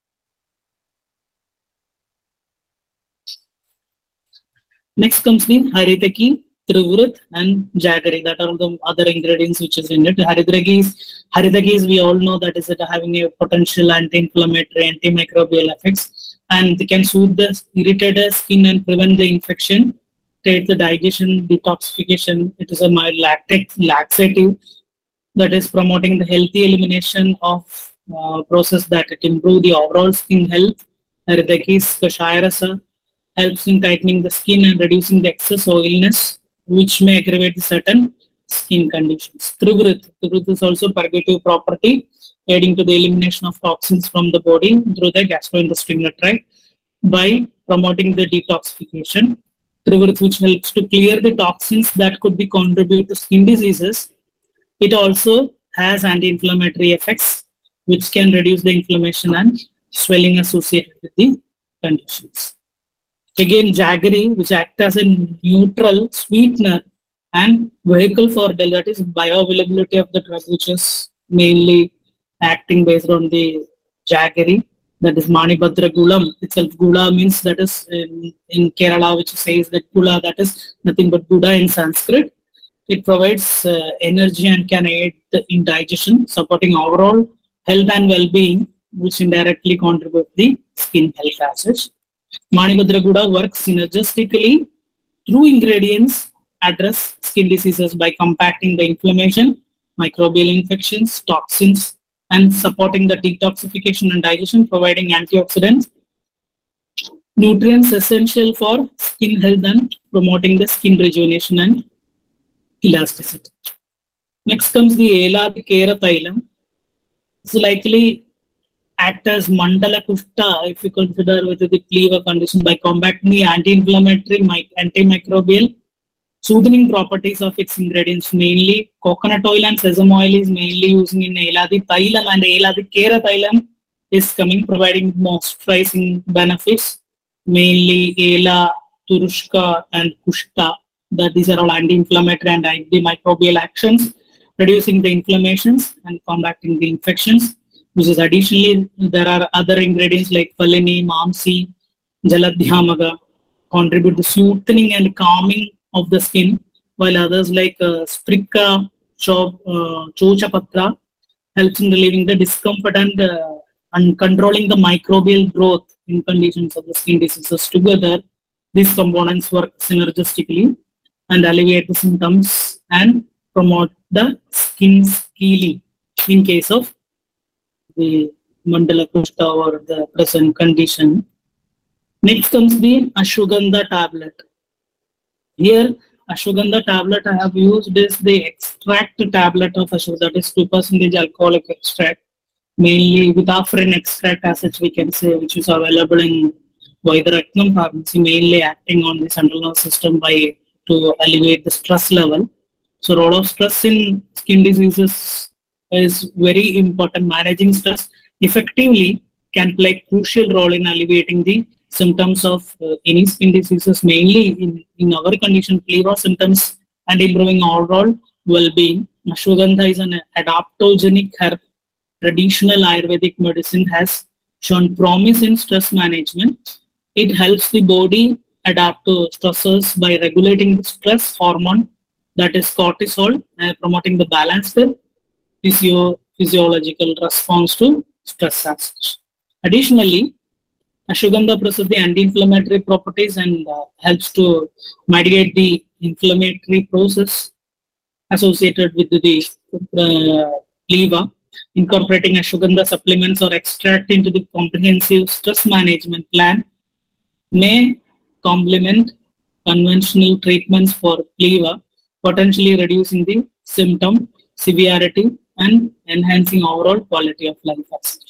Next comes the Haridaki, Trivrit, and Jaggery. That are the other ingredients which is in it. Haridaki is, Haridaki is, we all know that is it having a potential anti-inflammatory, antimicrobial effects, and they can soothe the irritated skin and prevent the infection, aid the digestion, detoxification. It is a mild lactic, laxative that is promoting the healthy elimination of uh, process that it improve the overall skin health. Haridaki is Kashayarasa, helps in tightening the skin and reducing the excess oiliness, which may aggravate certain skin conditions. Trivrit, Trivrit is also purgative property, aiding to the elimination of toxins from the body through the gastrointestinal tract by promoting the detoxification. Trivrit, which helps to clear the toxins that could be contribute to skin diseases. It also has anti-inflammatory effects, which can reduce the inflammation and swelling associated with the conditions. Again, Jaggery, which acts as a neutral sweetener and vehicle for del, that is bioavailability of the drug, which is mainly acting based on the Jaggery. That is Manibhadra Gulam itself. Gula means that is in, in Kerala, which says that Gula, that is nothing but Buddha in Sanskrit. It provides uh, energy and can aid the, in digestion, supporting overall health and well-being, which indirectly contribute the skin health as such. Manibhadra Guda works synergistically through ingredients address skin diseases by compacting the inflammation, microbial infections, toxins, and supporting the detoxification and digestion, providing antioxidants, nutrients essential for skin health and promoting the skin rejuvenation and elasticity. Next comes the Ela, the Kera Thailam. It's likely act as Mandala Kushta if you consider with the cleaver condition by combating the anti-inflammatory, antimicrobial, soothing properties of its ingredients. Mainly coconut oil and sesame oil is mainly using in Eladi Thailam, and Eladi Kera Thailam is coming providing moisturizing benefits. Mainly Ela, Turushka, and Kushta. That these are all anti-inflammatory and antimicrobial actions, reducing the inflammations and combating the infections. Which is additionally, there are other ingredients like Palini, Mamsi, Jaladhyamaga contribute to soothing and calming of the skin, while others like uh, Sprika, Cho, uh, Chochapatra helps in relieving the discomfort and, uh, and controlling the microbial growth in conditions of the skin diseases. Together, these components work synergistically and alleviate the symptoms and promote the skin healing in case of the Mandala Kushta or the present condition. Next comes the Ashwagandha tablet. Here, Ashwagandha tablet I have used is the extract tablet of Ashwagandha, that is two percent alcoholic extract, mainly with Afrin extract as such we can say, which is available in Vaidyaratnam pharmacy, mainly acting on the central nervous system by to alleviate the stress level. So role of stress in skin diseases is very important. Managing stress effectively can play a crucial role in alleviating the symptoms of uh, any skin diseases, mainly in, in our condition, pleva symptoms, and improving overall well-being. Ashwagandha is an adaptogenic herb. Traditional Ayurvedic medicine has shown promise in stress management. It helps the body adapt to stressors by regulating the stress hormone, that is cortisol, and promoting the balanced physio- physiological response to stress as such. Additionally, ashwagandha possesses the anti-inflammatory properties and uh, helps to mitigate the inflammatory process associated with the uh, pleva. Incorporating ashwagandha supplements or extract into the comprehensive stress management plan may complement conventional treatments for pleva, potentially reducing the symptom severity and enhancing overall quality of life.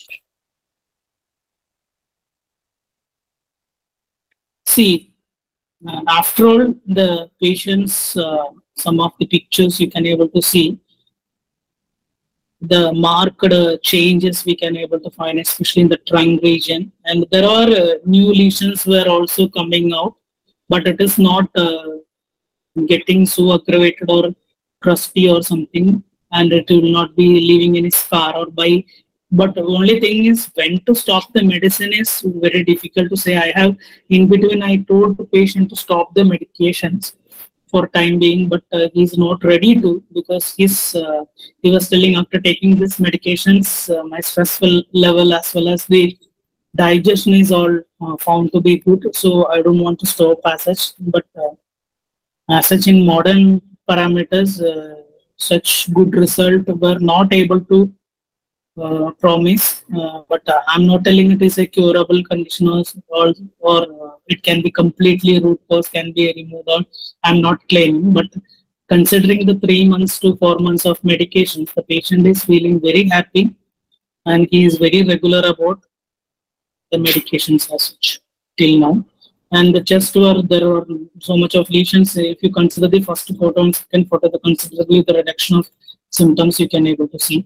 See, uh, after all, the patients, uh, some of the pictures you can able to see, the marked uh, changes we can able to find, especially in the trunk region. And there are uh, new lesions were also coming out, but it is not uh, getting so aggravated or crusty or something, and it will not be leaving any scar or by. But the only thing is when to stop the medicine is very difficult to say. I have in between I told the patient to stop the medications for time being, but uh, he's not ready to, because he's uh, he was telling after taking these medications, uh, my stressful level as well as the digestion is all uh, found to be good. So I don't want to stop as such, but uh, as such in modern parameters, uh, such good result were not able to uh, promise. Uh, but uh, I'm not telling it is a curable condition or or, or uh, it can be completely root cause can be removed. Or I'm not claiming, but considering the three months to four months of medications, the patient is feeling very happy and he is very regular about the medications as such till now. And the chest were there were so much of lesions. If you consider the first photo and second photo, the considerably the reduction of symptoms you can able to see.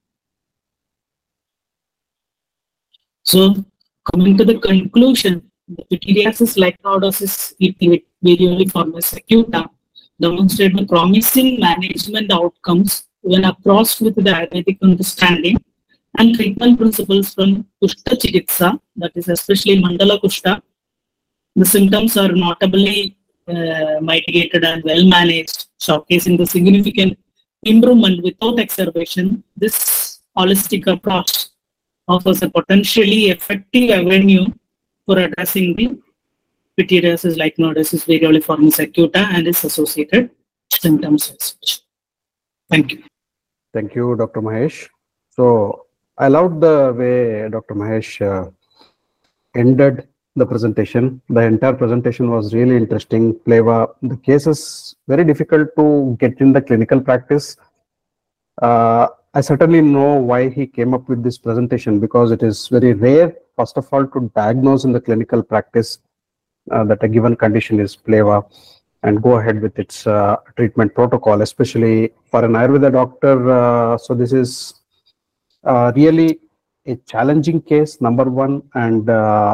So coming to the conclusion, the pityriasis lichenoidosis varioiformis acuta demonstrate the promising management outcomes when approached with the Ayurvedic understanding and treatment principles from Kushta Chikitsa, that is especially Mandala Kushta. The symptoms are notably uh, mitigated and well managed, showcasing the significant improvement without exacerbation. This holistic approach offers a potentially effective avenue for addressing the pityriasis lichenoidosis varioiformis acuta and its associated symptoms. Thank you. Thank you, Doctor Mahesh. So I loved the way Doctor Mahesh uh, ended the presentation. The entire presentation was really interesting. Pleva, the case is very difficult to get in the clinical practice. Uh, I certainly know why he came up with this presentation, because it is very rare, first of all, to diagnose in the clinical practice uh, that a given condition is pleva and go ahead with its uh, treatment protocol, especially for an Ayurveda doctor. Uh, so this is uh, really a challenging case, number one, and uh,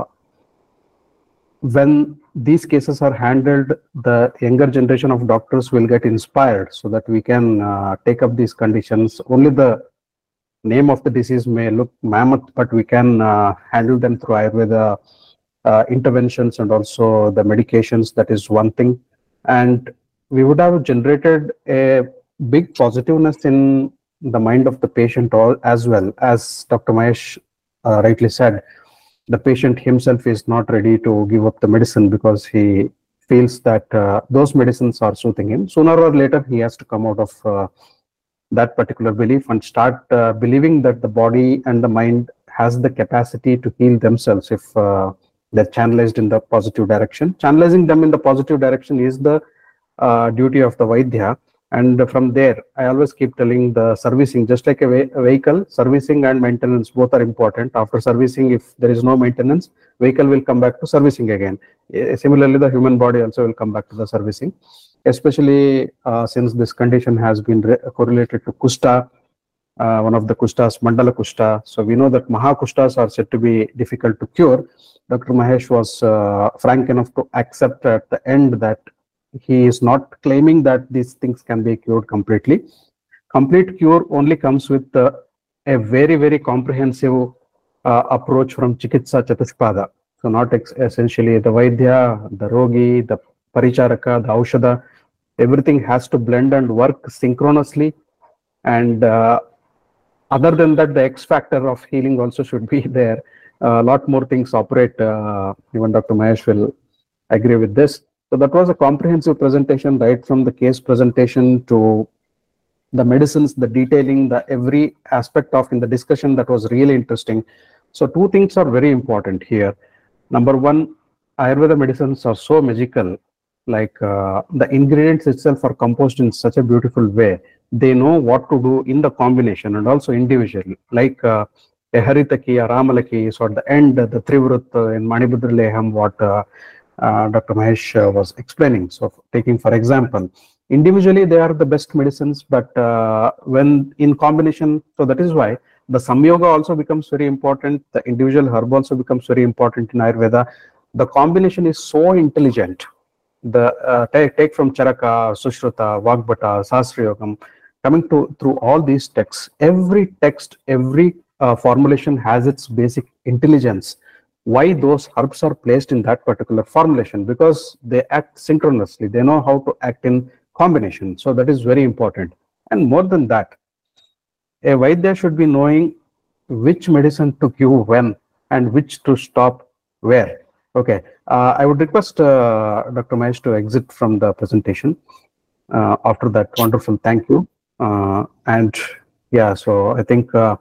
when these cases are handled, the younger generation of doctors will get inspired so that we can uh, take up these conditions. Only the name of the disease may look mammoth, but we can uh, handle them through Ayurveda uh, interventions and also the medications. That is one thing. And we would have generated a big positiveness in the mind of the patient all, as well. As Doctor Mahesh uh, rightly said, the patient himself is not ready to give up the medicine because he feels that uh, those medicines are soothing him. Sooner or later, he has to come out of uh, that particular belief and start uh, believing that the body and the mind has the capacity to heal themselves if uh, they're channelized in the positive direction. Channelizing them in the positive direction is the uh, duty of the Vaidya. And from there, I always keep telling the servicing, just like a, ve a vehicle, servicing and maintenance both are important. After servicing, if there is no maintenance, vehicle will come back to servicing again. Similarly, the human body also will come back to the servicing. especially uh, since this condition has been correlated to Kushta, uh, one of the Kushtas, Mandala Kushta. So we know that Maha Kushtas are said to be difficult to cure. Doctor Mahesh was uh, frank enough to accept at the end that he is not claiming that these things can be cured completely. Complete cure only comes with uh, a very, very comprehensive uh, approach from Chikitsa Chatushpada. So not essentially the Vaidya, the Rogi, the Paricharaka, the Aushadha, everything has to blend and work synchronously. And uh, other than that, the X factor of healing also should be there. A uh, lot more things operate. Uh, even Doctor Mahesh will agree with this. So that was a comprehensive presentation, right from the case presentation to the medicines, the detailing, the every aspect of in the discussion. That was really interesting. So two things are very important here. Number one, Ayurveda medicines are so magical, like uh, the ingredients itself are composed in such a beautiful way. They know what to do in the combination and also individually, like uh, a Haritaki, a Ramalaki, so at the end, the Trivrut uh, in Manibhudra Leham, what uh, uh, Doctor Mahesh uh, was explaining. So taking for example, individually they are the best medicines, but uh, when in combination, so that is why the Samyoga also becomes very important. The individual herb also becomes very important in Ayurveda. The combination is so intelligent. The uh, take, take from Charaka, Sushruta, Vagbhata, Sasriyogam, coming to through all these texts, every text, every uh, formulation has its basic intelligence. Why those herbs are placed in that particular formulation? Because they act synchronously. They know how to act in combination. So that is very important. And more than that, a Vaidya should be knowing which medicine to give when and which to stop where. Okay, uh, I would request uh, Doctor Mahesh to exit from the presentation uh, after that wonderful thank you. Uh, and yeah, so I think, uh,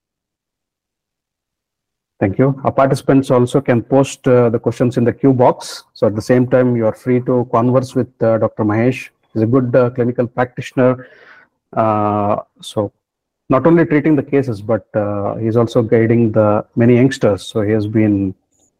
thank you. Our participants also can post uh, the questions in the queue box. So at the same time, you are free to converse with uh, Doctor Mahesh. He's a good uh, clinical practitioner. Uh, so not only treating the cases, but uh, he's also guiding the many youngsters. So he has been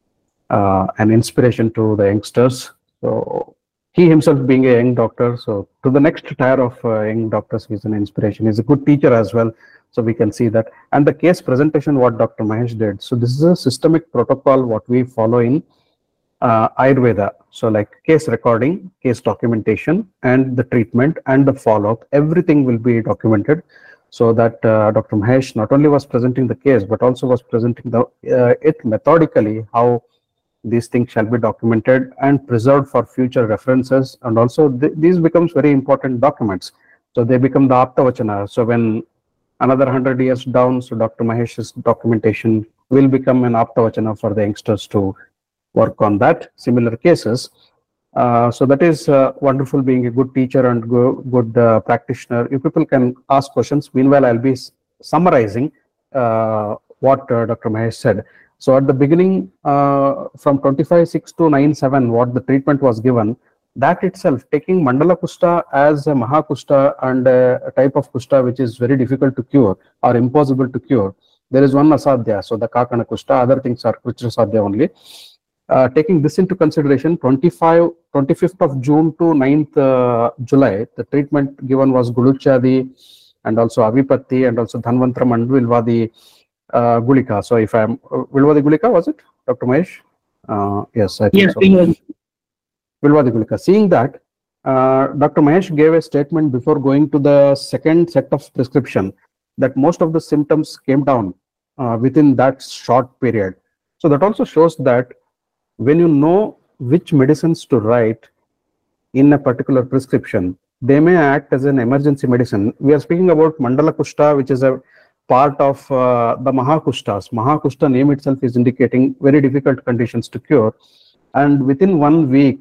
uh, an inspiration to the youngsters. So he himself being a young doctor, so to the next tier of uh, young doctors, he's an inspiration. He's a good teacher as well. So we can see that. And the case presentation, what Doctor Mahesh did. So this is a systemic protocol, what we follow in uh, Ayurveda. So like case recording, case documentation, and the treatment and the follow-up, everything will be documented. So that uh, Doctor Mahesh not only was presenting the case, but also was presenting the uh, it methodically, how these things shall be documented and preserved for future references. And also th these becomes very important documents. So they become the Aptavachana. So when another one hundred years down, so Doctor Mahesh's documentation will become an Aptavachana for the youngsters to work on that, similar cases. Uh, so that is uh, wonderful, being a good teacher and go, good uh, practitioner. You people can ask questions. Meanwhile, I'll be summarizing uh, what uh, Doctor Mahesh said. So at the beginning, uh, from twenty-five six to nine seven, what the treatment was given, that itself, taking Mandala Kushta as a Maha Kushta and a, a type of Kushta which is very difficult to cure or impossible to cure. There is one Asadhya, so the Kakana Kushta, other things are Krichra Sadhya only. Uh, taking this into consideration, twenty-fifth of June to ninth uh, July, the treatment given was Guluchadi and also Avipatti and also Dhanvantram and Vilvadi uh, Gulika. So if I'm, uh, Vilvadi Gulika, was it, Doctor Mahesh? Uh, yes, I think yeah, so. Vilvadi. Vilvadi Gulika. Seeing that, uh, Doctor Mahesh gave a statement before going to the second set of prescription that most of the symptoms came down uh, within that short period. So that also shows that when you know which medicines to write in a particular prescription, they may act as an emergency medicine. We are speaking about Mandala Kushta, which is a part of uh, the Maha Kushtas. Maha Kushta name itself is indicating very difficult conditions to cure. And within one week,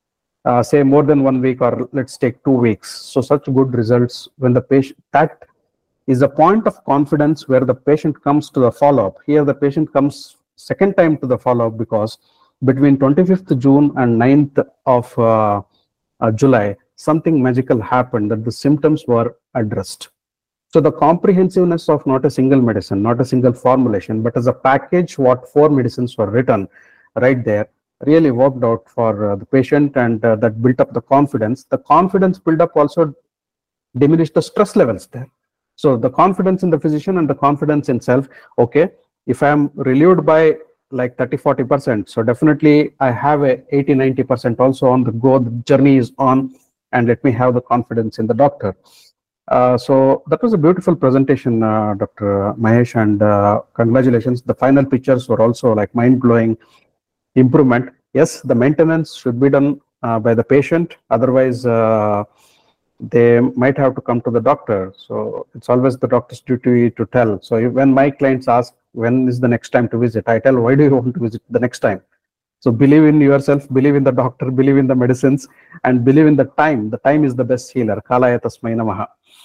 uh, say more than one week, or let's take two weeks. So such good results when the patient, that is a point of confidence where the patient comes to the follow-up. Here the patient comes second time to the follow-up because between twenty-fifth June and ninth of uh, uh, July, something magical happened that the symptoms were addressed. So the comprehensiveness of not a single medicine, not a single formulation, but as a package, what four medicines were written right there, really worked out for uh, the patient, and uh, that built up the confidence. The confidence build up also diminished the stress levels there. So the confidence in the physician and the confidence in self, okay, if I'm relieved by like thirty, forty percent, so definitely I have a eighty, ninety percent also on the go, the journey is on, and let me have the confidence in the doctor. Uh, so that was a beautiful presentation, uh, Doctor Mahesh, and uh, congratulations. The final pictures were also like mind-blowing improvement. Yes, the maintenance should be done uh, by the patient, otherwise uh, they might have to come to the doctor. So it's always the doctor's duty to tell. So if, when my clients ask, when is the next time to visit, I tell, why do you want to visit the next time? So believe in yourself, believe in the doctor, believe in the medicines, and believe in the time. The time is the best healer. Kalaya tasmai namaha.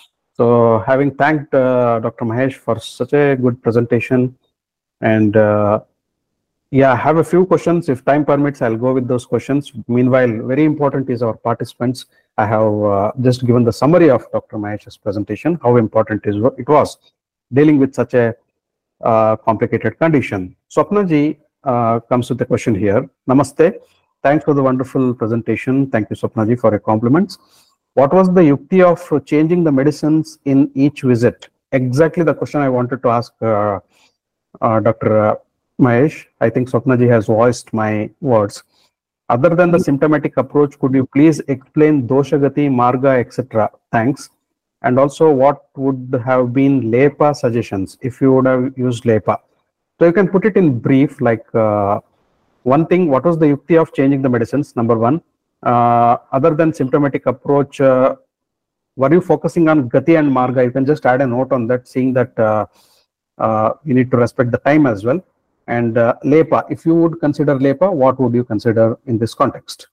So having thanked uh, Doctor Mahesh for such a good presentation, and uh, yeah, I have a few questions. If time permits, I'll go with those questions. Meanwhile, very important is our participants. I have uh, just given the summary of Doctor Mahesh's presentation, how important is it was dealing with such a uh, complicated condition. Swapna ji uh, comes with the question here. Namaste. Thanks for the wonderful presentation. Thank you, Swapna ji, for your compliments. What was the yukti of changing the medicines in each visit? Exactly the question I wanted to ask uh, uh, Doctor Mahesh. I think Swapna ji has voiced my words. Other than the symptomatic approach, could you please explain doshagati, marga, et cetera? Thanks. And also, what would have been LEPA suggestions if you would have used LEPA? So you can put it in brief, like uh, one thing, what was the yukti of changing the medicines, number one. Uh, other than symptomatic approach, uh, were you focusing on gati and marga? You can just add a note on that, seeing that uh, uh, you need to respect the time as well. And uh, LEPA, if you would consider LEPA, what would you consider in this context?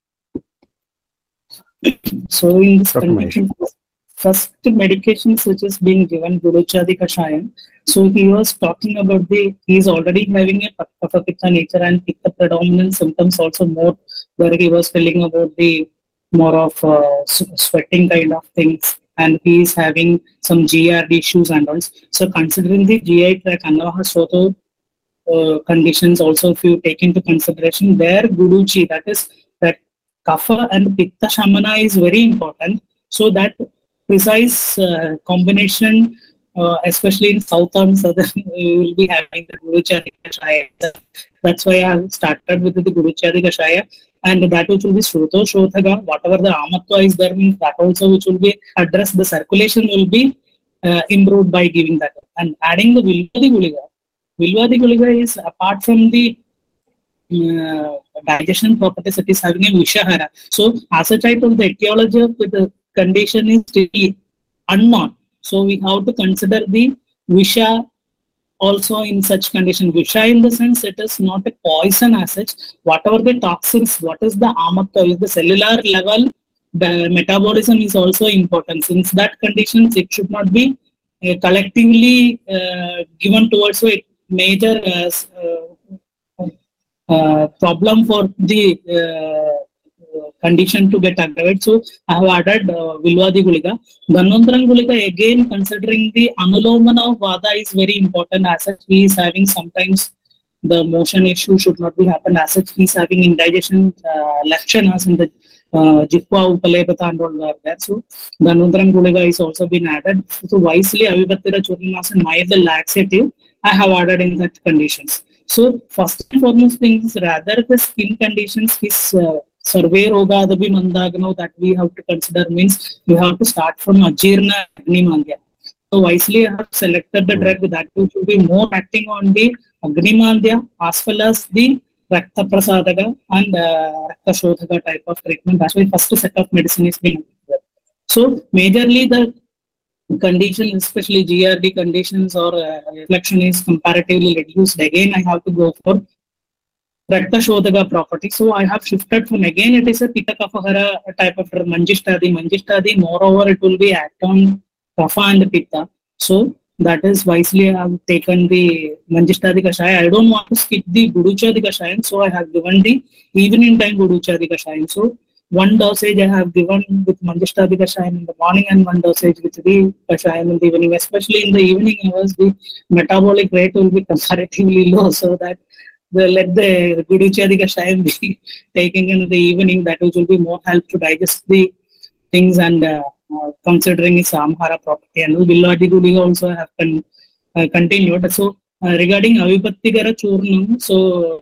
So in this condition, first medications which is being given, Guruchadi Kashayam. So he was talking about the, he is already having a Kapha Pitta nature and Pitta predominant symptoms also more, where he was telling about the more of uh, sweating kind of things, and he is having some G R D issues and all. So considering the G I tract, Anavaha Soto uh, conditions also, if you take into consideration, there Guruchi, that is that Kapha and Pitta Shamana is very important. So that precise uh, combination, uh, especially in south and southern, we will be having the Guruchadi Kashaya. That's why I have started with the Guruchadi Kashaya, and that which will be Shruto Shodhaga, whatever the Amatva is there, means that also which will be addressed, the circulation will be uh, improved by giving that. And adding the Vilvadi Guliga. Vilvadi Guliga is, apart from the uh, digestion properties, it is having a Vishahara. So as a type of the etiology of the condition is still unknown. So we have to consider the Visha also in such condition. Visha in the sense it is not a poison as such. Whatever the toxins, what is the Amatva, is the cellular level, the metabolism is also important. Since that conditions, it should not be uh, collectively uh, given towards a major uh, uh, uh, problem for the uh, condition to get aggravated. So I have added uh, Vilvadi Gulika. Dhanvantara Gulika, again considering the Anulomana of Vada is very important, as such he is having sometimes the motion issue should not be happen, as such he is having indigestion uh, lakshanas in the uh, Jikwa Upalebata and all are there. So Dhanvantara Gulika is also been added. So wisely Avivattira Churnas and mild laxative I have added in that conditions. So first and foremost things, rather the skin conditions is uh, Survey Roga Adabi Mandagano that we have to consider, means we have to start from Ajirna Agni Mandya. So wisely I have selected the drug that which will be more acting on the Agni Mandya as well as the Rakta Prasadaga and uh, Rakta Shodhaga type of treatment. That's why first set of medicine is being given. So majorly the condition, especially G R D conditions or uh, reflection is comparatively reduced. Again, I have to go for Rakta Shodhaga property. So I have shifted from, again it is a Pitta Kaphahara type of Manjishtadi. Manjishtadi, moreover it will be act on Kapha and the Pitta. So that is wisely I have taken the Manjishtadi Kashaya. I don't want to skip the Guruchadi Kashayam, so I have given the evening time Guruchadi Kashayam. So one dosage I have given with Manjishtadi Kashayam in the morning and one dosage with the Kashayam in the evening. Especially in the evening hours, the metabolic rate will be comparatively low, so that the, let the Guru Chadi Kashayam be taken in the evening. That which will be more help to digest the things and uh, uh, considering its Samhara property. And Villadi Gudi also have been uh, continued. So uh, regarding Avipattigara Churnam, so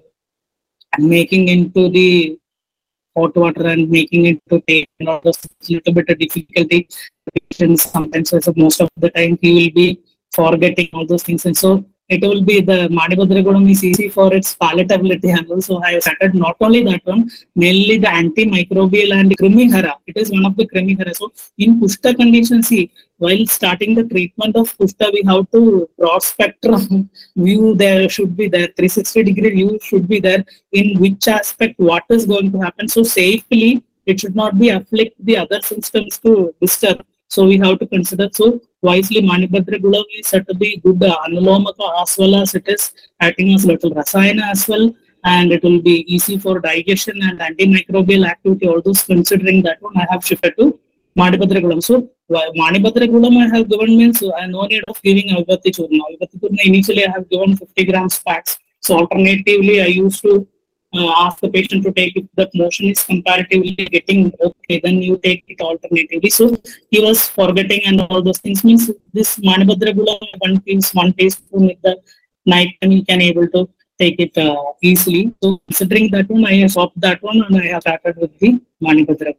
making into the hot water and making it to take you know, a little bit of difficulty. Sometimes, so most of the time, he will be forgetting all those things. And so it will be the Manibhadra Gudam is easy for its palatability. And also, I started not only that one, mainly the antimicrobial and Krimihara. It is one of the Krimihara. So, in Kushta conditions, see, while starting the treatment of Kushta, we have to broad spectrum view there should be there, three sixty degree view should be there, in which aspect what is going to happen. So, safely, it should not be afflict the other systems to disturb. So, we have to consider. So, wisely, Manibhadra Gudam is said to be good uh, Anulomaka as well as it is acting as little Rasayana as well. And it will be easy for digestion and antimicrobial activity. All those considering that one, I have shifted to Manibhadra Gudam. So, Manibhadra Gudam I have given means I have no need of giving Avipatti Churna. Avipatti Churna initially I have given fifty grams packs. So, alternatively, I used to uh, ask the patient to take if the motion is comparatively getting okay, then you take it alternatively. So, he was forgetting and all those things. Means this Manibhadra Gudam, one piece, one teaspoon at the night, and he can able to take it uh, easily. So, considering that one, I have stopped that one and I have started with the Manibhadra Gudam.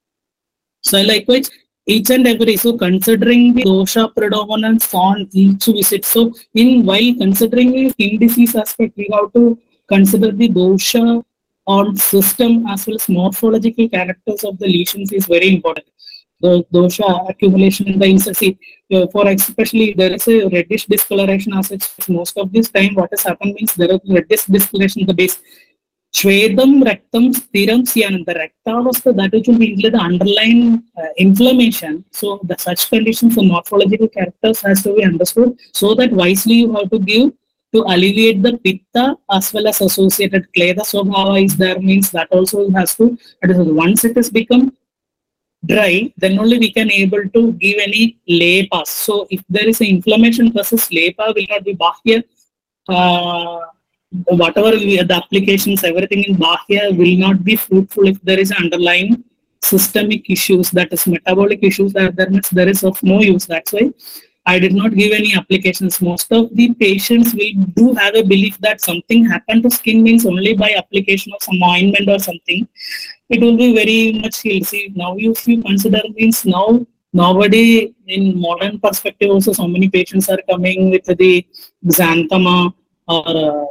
So, likewise, each and every, so considering the dosha predominance on each visit. So, in while considering the skin disease aspect, we have to consider the dosha on system as well as morphological characters of the lesions is very important. The dosha accumulation in the insect, uh, for especially there is a reddish discoloration as such. Most of this time, what has happened means there is reddish discoloration in the base. Shvedam, rectum, stiram, cyanum. The rectavasta, that which will be the underlying uh, inflammation. So, the such conditions, the morphological characters has to be understood so that wisely you have to give to alleviate the pitta as well as associated kleda. Swabhava is there means that also has to, once it has become dry, then only we can able to give any lepas. So, if there is an inflammation versus lepa will not be bahya. Uh, whatever we, the applications, everything in Bahya will not be fruitful if there is underlying systemic issues, that is metabolic issues, that there means there is of no use. That's why I did not give any applications. Most of the patients will do have a belief that something happened to skin means only by application of some ointment or something, it will be very much healed. See, now if you consider means now, nowadays in modern perspective also so many patients are coming with the xanthoma or uh,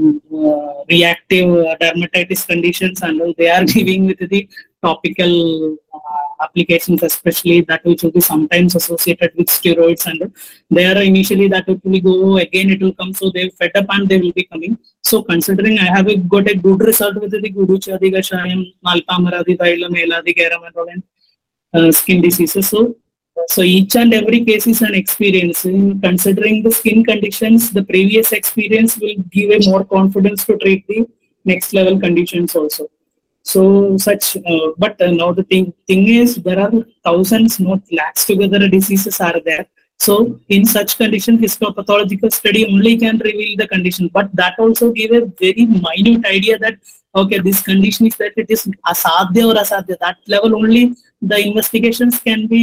Uh, reactive uh, dermatitis conditions, and they are giving with the topical uh, applications, especially that which will be sometimes associated with steroids, and they are initially that it will go again, it will come, so they fed up and they will be coming. So considering I have a, got a good result with the Guru Chadi Kashayam, Malpamaradi, Thailam, Eladi, Garam, and uh, skin diseases. So So each and every case is an experience. In considering the skin conditions, the previous experience will give a more confidence to treat the next level conditions also. So such, uh, but uh, now the thing, thing is there are thousands, not lakhs together diseases are there. So in such condition, histopathological study only can reveal the condition, but that also give a very minute idea that, okay, this condition is that it is asadhya or asadhya. That level only the investigations can be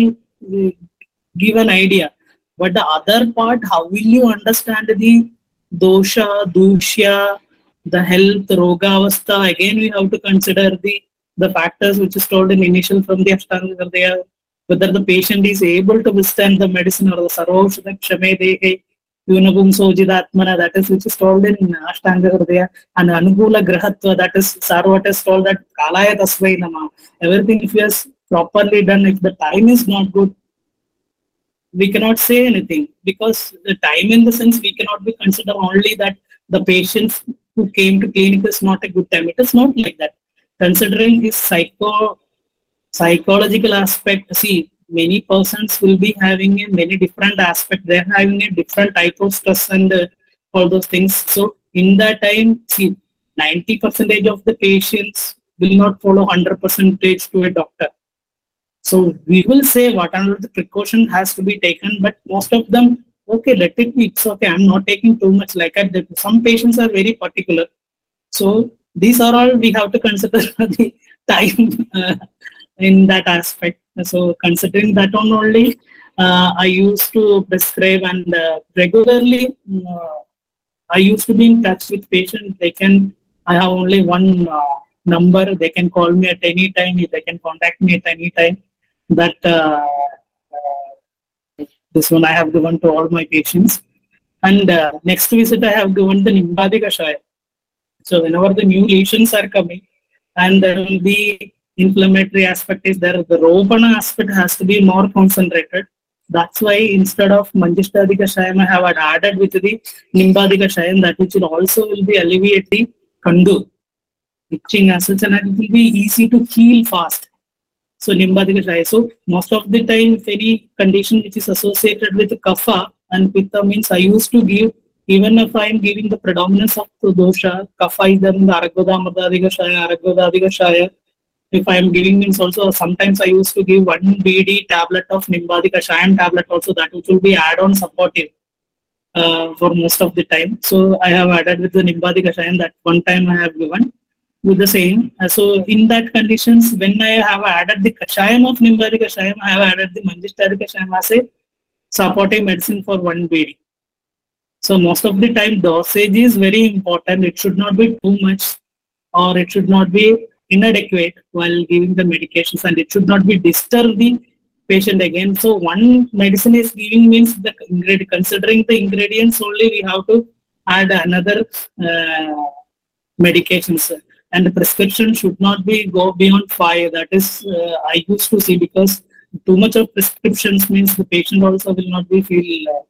give an idea. But the other part, how will you understand the dosha, dushya, the health, roga avastha? Again, we have to consider the, the factors which is told in initial from the Ashtanga Hridaya, whether the patient is able to withstand the medicine or the sarvaushadha kshame dehe, yunagum sojidatmana, that is which is told in Ashtanga Hridaya, and anugula grahatva, that is sarvat is told that kalaya tasvai nama. Everything if you have properly done, if the time is not good, we cannot say anything, because the time in the sense we cannot be consider only that the patients who came to clinic is not a good time. It is not like that. Considering his psycho psychological aspect, see, many persons will be having a many different aspect. They are having a different type of stress and uh, all those things. So in that time, see, ninety percent of the patients will not follow one hundred percent to a doctor. So we will say what under the precaution has to be taken, but most of them, okay, let it be, it's okay, I'm not taking too much like that. Some patients are very particular. So these are all we have to consider the time uh, in that aspect. So considering that one only, uh, I used to prescribe and uh, regularly. Uh, I used to be in touch with patients. They can. I have only one uh, number. They can call me at any time. They can contact me at any time. That uh, uh, this one I have given to all my patients. And uh, next visit I have given the Nimbadi Kashaya. So whenever the new lesions are coming, and then the inflammatory aspect is there, the Ropana aspect has to be more concentrated. That's why instead of Manjishtadi Kashayam, I have added with the Nimbadi Kashayam, that which will also will be alleviate the Kandu, itching as such, and it will be easy to heal fast. So Nimbadi Kashayam. So most of the time, if any condition which is associated with Kapha and Pitta means, I used to give, even if I am giving the predominance of the dosha, Kapha is there in the Aragodamardadi Kashaya, Aragodadi Kashaya. If I am giving means also, sometimes I used to give one B D tablet of Nimbadi Kashayam tablet also, that which will be add-on supportive uh, for most of the time. So I have added with the Nimbadi Kashayam, that one time I have given with the same. Uh, so in that conditions, when I have added the Kashayam of Nimbadi Kashayam, I have added the Manjishtadi Kashayam as a supportive medicine for one B D. So most of the time dosage is very important. It should not be too much, or it should not be inadequate while giving the medications, and it should not be disturb the patient again. So one medicine is giving means the ingredient, considering the ingredients only, we have to add another uh, medications, and the prescription should not be go beyond five. That is uh, I used to see, because too much of prescriptions means the patient also will not be feel uh,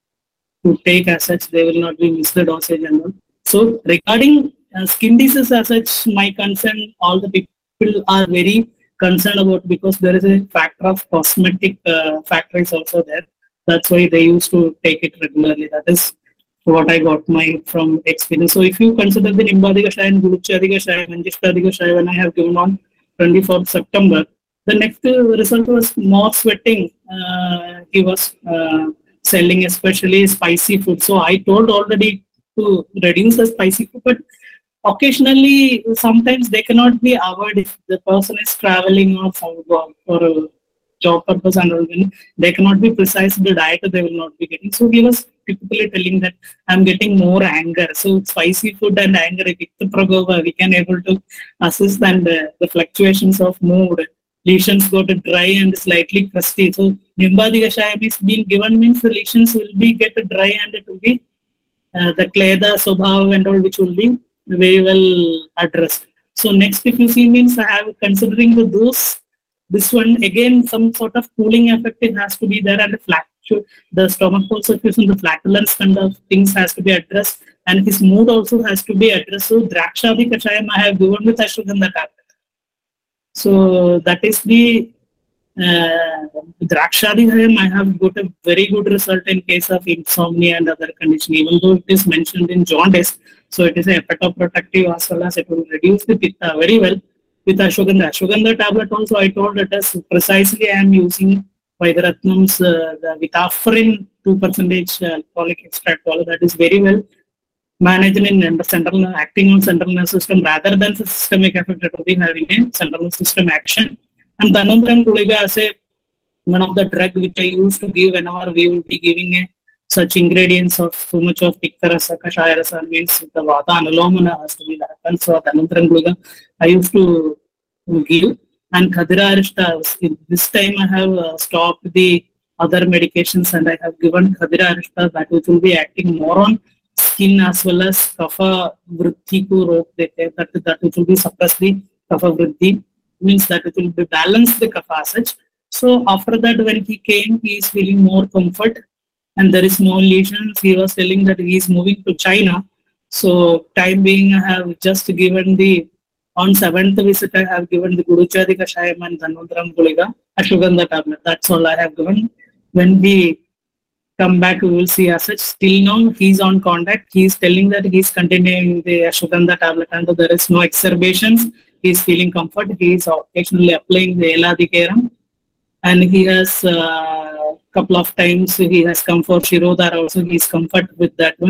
to take as such. They will not be miss the dosage and all. So regarding uh, skin disease as such, my concern, all the people are very concerned about, because there is a factor of cosmetic uh, factor is also there. That's why they used to take it regularly. That is what I got my from experience. So if you consider the Nimbadi Kashayam, Guruchadi Kashayam, Manjishtadi Kashayam, when I have given on twenty-fourth September, the next uh, result was more sweating. Uh, he was uh, selling especially spicy food. So I told already to reduce the spicy food, but occasionally sometimes they cannot be avoided. If the person is traveling or for, for a job purpose and all, they cannot be precise the diet they will not be getting. So he was typically telling that I'm getting more anger. So spicy food and anger, we can able to assist, and uh, the fluctuations of mood. Lesions got dry and slightly crusty. So Nimbadi Kashayam is being given means the lesions will be get dry, and it will be uh, the kleda, sobhav and all, which will be very well addressed. So next, if you see means, I have considering the those, this one again some sort of cooling effect it has to be there, and the fluctu the stomach also the flatulence kind of things has to be addressed, and his mood also has to be addressed. So Drakshadi Kashayam I have given with Ashwagandha tablet. So that is the uh, Drakshadi Kashayam. I have got a very good result in case of insomnia and other condition, even though it is mentioned in jaundice. So it is a hepatoprotective as well as it will reduce the pitta very well. With Ashwagandha, Ashwagandha tablet also I told that as precisely I am using Vaidyaratnam's uh, the Vitafrin two percent alcoholic extract. All that is very well managed in the central, acting on central nervous system rather than systemic effect, that will be having a central nervous system action. And Dhanvantram Gulika as a one of the drug which I used to give whenever we will be giving a such ingredients of so much of Piktarasa, Kashayarasa means the Vata Anulomana has to be that. So Dhanvantram Gulika I used to give, and Khadira Arishta. This time I have uh, stopped the other medications and I have given Khadira Arishta, that which will be acting more on skin as well as kapha vriddhi ko rok dete, that that which will be suppress the kapha vriddhi, means that it will be balance the kapha as such. So after that, when he came, he is feeling more comfort and there is no lesions. He was telling that he is moving to China. So time being, I have just given the on seventh visit I have given the Guruchadi Kashayam and Dhanvantram Gulika, Ashwagandha tablet. That's all I have given. When we come back, we will see as such. Till now, he is on contact. He is telling that he is continuing the Ashwagandha tablet and there is no exacerbations. He is feeling comfort. He is occasionally applying the Eladikaram. And he has a uh, couple of times, he has come for Shirodhara also. He is comfort with that one.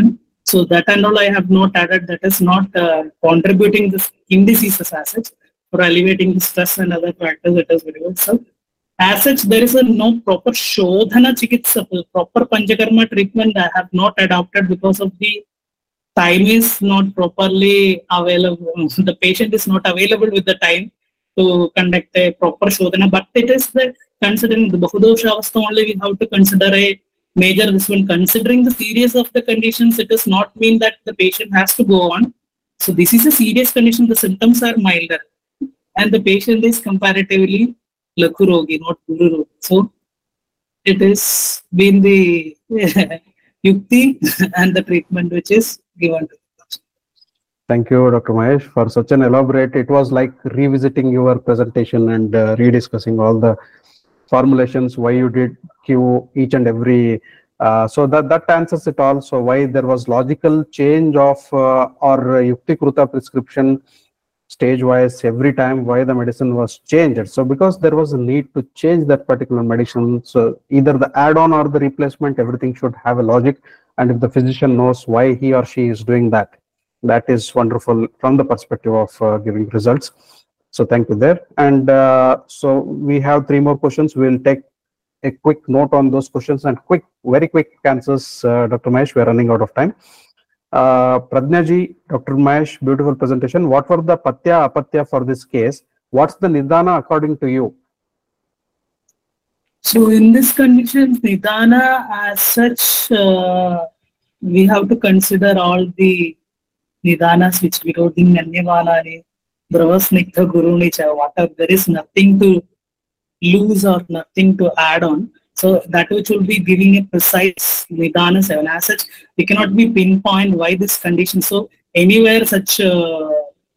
So that and all I have not added. That is not uh, contributing the skin diseases as such for alleviating the stress and other factors. It is very good. So as such, there is a no proper shodhana chikitsa, proper panchakarma treatment I have not adopted because of the time is not properly available. The patient is not available with the time to conduct a proper shodhana. But it is the considering the Bahudosha Avastha only we have to consider a major this one. Considering the serious of the conditions, it does not mean that the patient has to go on. So this is a serious condition. The symptoms are milder, and the patient is comparatively Lakurogi, not Guru. So it is been the yukti and the treatment which is given. Thank you, Doctor Mahesh, for such an elaborate. It was like revisiting your presentation and uh, rediscussing all the formulations, why you did give each and every. Uh, so that that answers it all. So why there was logical change of uh, or yukti kruta prescription stage wise every time, why the medicine was changed. So because there was a need to change that particular medicine, so either the add-on or the replacement, everything should have a logic. And if the physician knows why he or she is doing that, that is wonderful from the perspective of uh, giving results. So thank you there. And uh, so we have three more questions. We'll take a quick note on those questions and quick, very quick answers. Uh, Doctor Mahesh, we are running out of time. Uh, Pradnya Doctor Mahesh, beautiful presentation. What were the patya, apatya for this case? What's the nidana according to you? So in this condition, nidana as such, uh, we have to consider all the nidanas which Virodhi Nanyavalani, Dravasniktha Guruni Chavata. There is nothing to lose or nothing to add on. So that which will be giving a precise nidana seven. As such, we cannot be pinpoint why this condition. So anywhere such uh,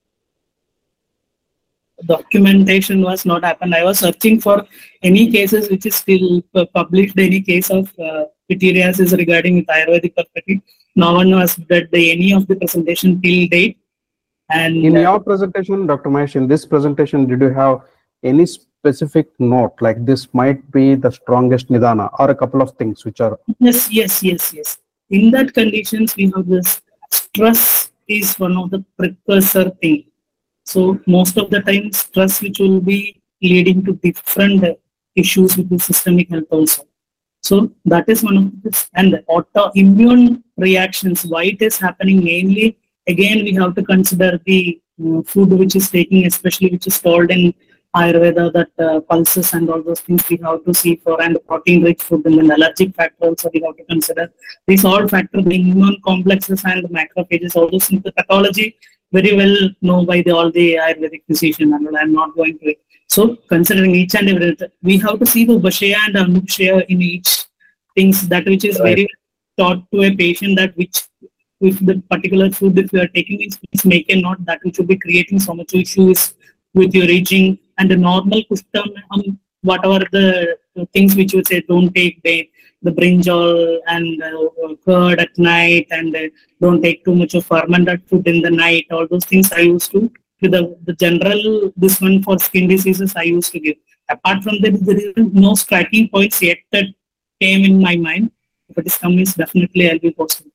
documentation was not happened. I was searching for any cases which is still published, any case of uh, pityriasis regarding with Ayurvedic perspective. No one has read the, any of the presentation till date. And in your presentation, Doctor Mahesh, in this presentation, did you have any specific note like this might be the strongest nidana or a couple of things which are? Yes, yes, yes, yes. In that conditions, we have this stress is one of the precursor thing. So most of the time, stress which will be leading to different issues with the systemic health also. So that is one of this. And the autoimmune reactions, why it is happening mainly, again, we have to consider the uh, food which is taking, especially which is called in Ayurveda, that uh, pulses and all those things we have to see for, and protein rich food, and then allergic factor also we have to consider. These all factors, the immune complexes and macrophages, all those things, the pathology very well know by the, all the Ayurvedic physician, and I'm not going to it. So considering each and every, we have to see the Upashaya and Anupashaya in each things, that which is very taught to a patient, that which if the particular food if you are taking is, is make and not that which will be creating so much issues with your aging. And the normal kushta, um, whatever the things which you say, don't take the, the brinjal and uh, curd at night, and uh, don't take too much of fermented food in the night, all those things I used to, with the, the general, this one for skin diseases I used to give. Apart from that, there is no striking points yet that came in my mind. If it is coming, definitely I'll be posting.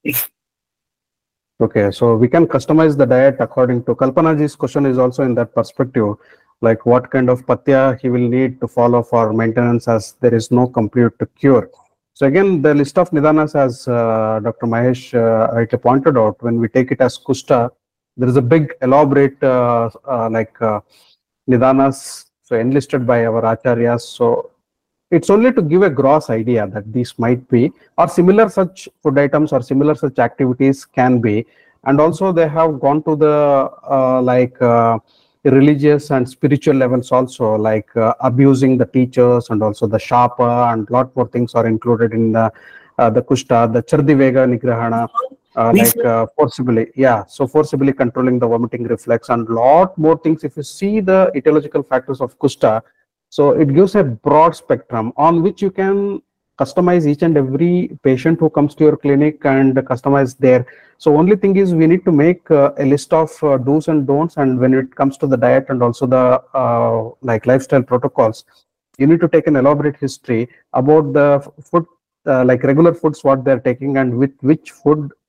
Okay, so we can customize the diet according to Kalpanaji's question is also in that perspective, like what kind of patya he will need to follow for maintenance, as there is no complete cure. So again, the list of nidanas, as uh, Doctor Mahesh uh, rightly pointed out, when we take it as kushta, there is a big elaborate uh, uh, like uh, nidanas, so enlisted by our acharyas. So it's only to give a gross idea that these might be, or similar such food items or similar such activities can be. And also they have gone to the uh, like uh, religious and spiritual levels also, like uh, abusing the teachers, and also the shapa, and lot more things are included in the uh, the kushta, the chardivega nigrahana, uh, like uh, forcibly, yeah, so forcibly controlling the vomiting reflex, and lot more things. If you see the etiological factors of kushta, so it gives a broad spectrum on which you can customize each and every patient who comes to your clinic and customize there. So only thing is we need to make uh, a list of uh, do's and don'ts, and when it comes to the diet and also the uh, like lifestyle protocols, you need to take an elaborate history about the food, uh, like regular foods, what they're taking, and with which food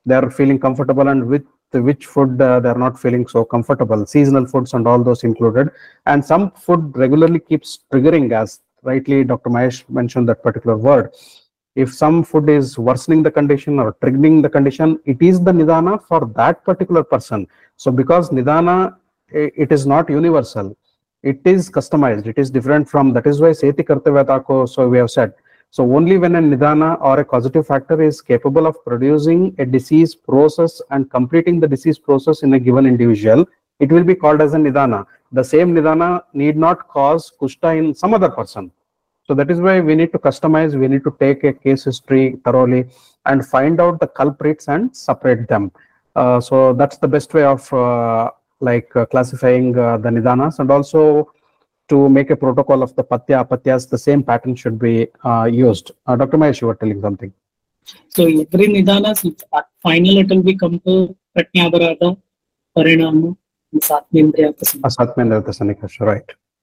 they are feeling comfortable, and with which food uh, they are not feeling so comfortable, seasonal foods and all those included. And some food regularly keeps triggering, as rightly Doctor Mahesh mentioned that particular word. If some food is worsening the condition or triggering the condition, it is the nidana for that particular person. So because nidana, it is not universal, it is customized, it is different from, that is why seti kartavya tako, so we have said. So only when a nidana or a causative factor is capable of producing a disease process and completing the disease process in a given individual, it will be called as a nidana. The same nidana need not cause kushta in some other person. So that is why we need to customize, we need to take a case history thoroughly and find out the culprits and separate them. Uh, so that's the best way of uh, like uh, classifying uh, the nidanas, and also to make a protocol of the patya, apatyas, the same pattern should be uh, used. Uh, Doctor Mahesh, you were telling something. So every nidanas, at final it will become to pratnyabarada, parinama, and satmendriya Satmendriya, right.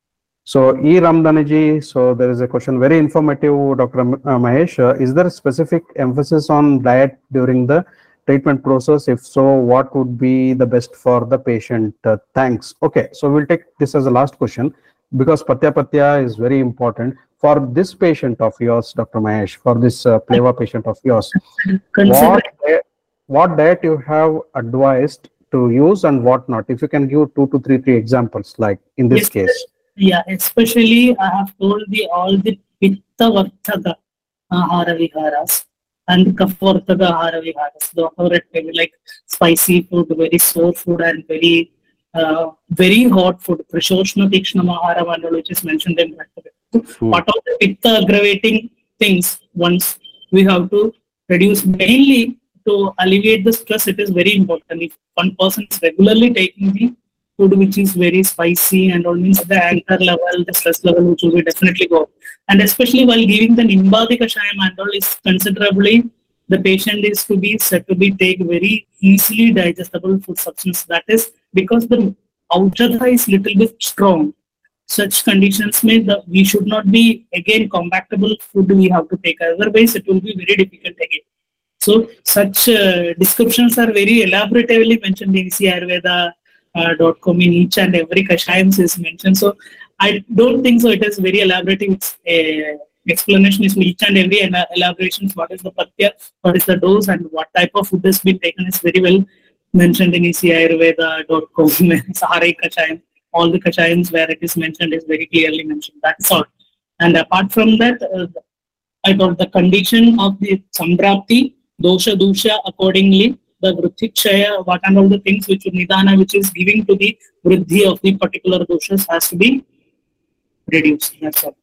So, E. Ramdhaniji, so there is a question, very informative, Doctor Mahesh. Uh, is there a specific emphasis on diet during the treatment process? If so, what would be the best for the patient? Uh, thanks. Okay, so we'll take this as a last question, because patya patya is very important. For this patient of yours, Doctor Mahesh, for this uh, pleva patient of yours, what, what diet you have advised to use and what not? If you can give two to three, three examples, like in this yes, case. Yeah, especially I have told the all the pitta varthaga ahara viharas and kapha varthaga ahara viharas. The like spicy food, very sour food, and very uh, very hot food. Prishoshna tikshna ahara mandal, which is mentioned in that. Hmm. Part of the pitta aggravating things, once we have to reduce, mainly to alleviate the stress. It is very important. If one person is regularly taking the food which is very spicy and all, means the anger level, the stress level, which will be definitely go. And especially while giving the Nimbadi Kashayam and all, is considerably, the patient is to be said to be take very easily digestible food substance. That is because the Aujadha is little bit strong. Such conditions may the we should not be again compactable food we have to take. Otherwise, it will be very difficult again. So such uh, descriptions are very elaboratively mentioned in C Ayurveda. Uh, dot com in each and every kashayams is mentioned. So I don't think so. It is very elaborate. It's a explanation is each and every elaborations. What is the patya? What is the dose? And what type of food has been taken is very well mentioned in E C Ayurveda dot com. Sahara kashayam. All the kashayams where it is mentioned is very clearly mentioned. That's all. And apart from that, uh, I thought the condition of the samprapti, dosha, dusha accordingly. The vriddhi kshaya, what and all the things which nidana, which is giving to the vriddhi of the particular doshas, has to be reduced. That's all.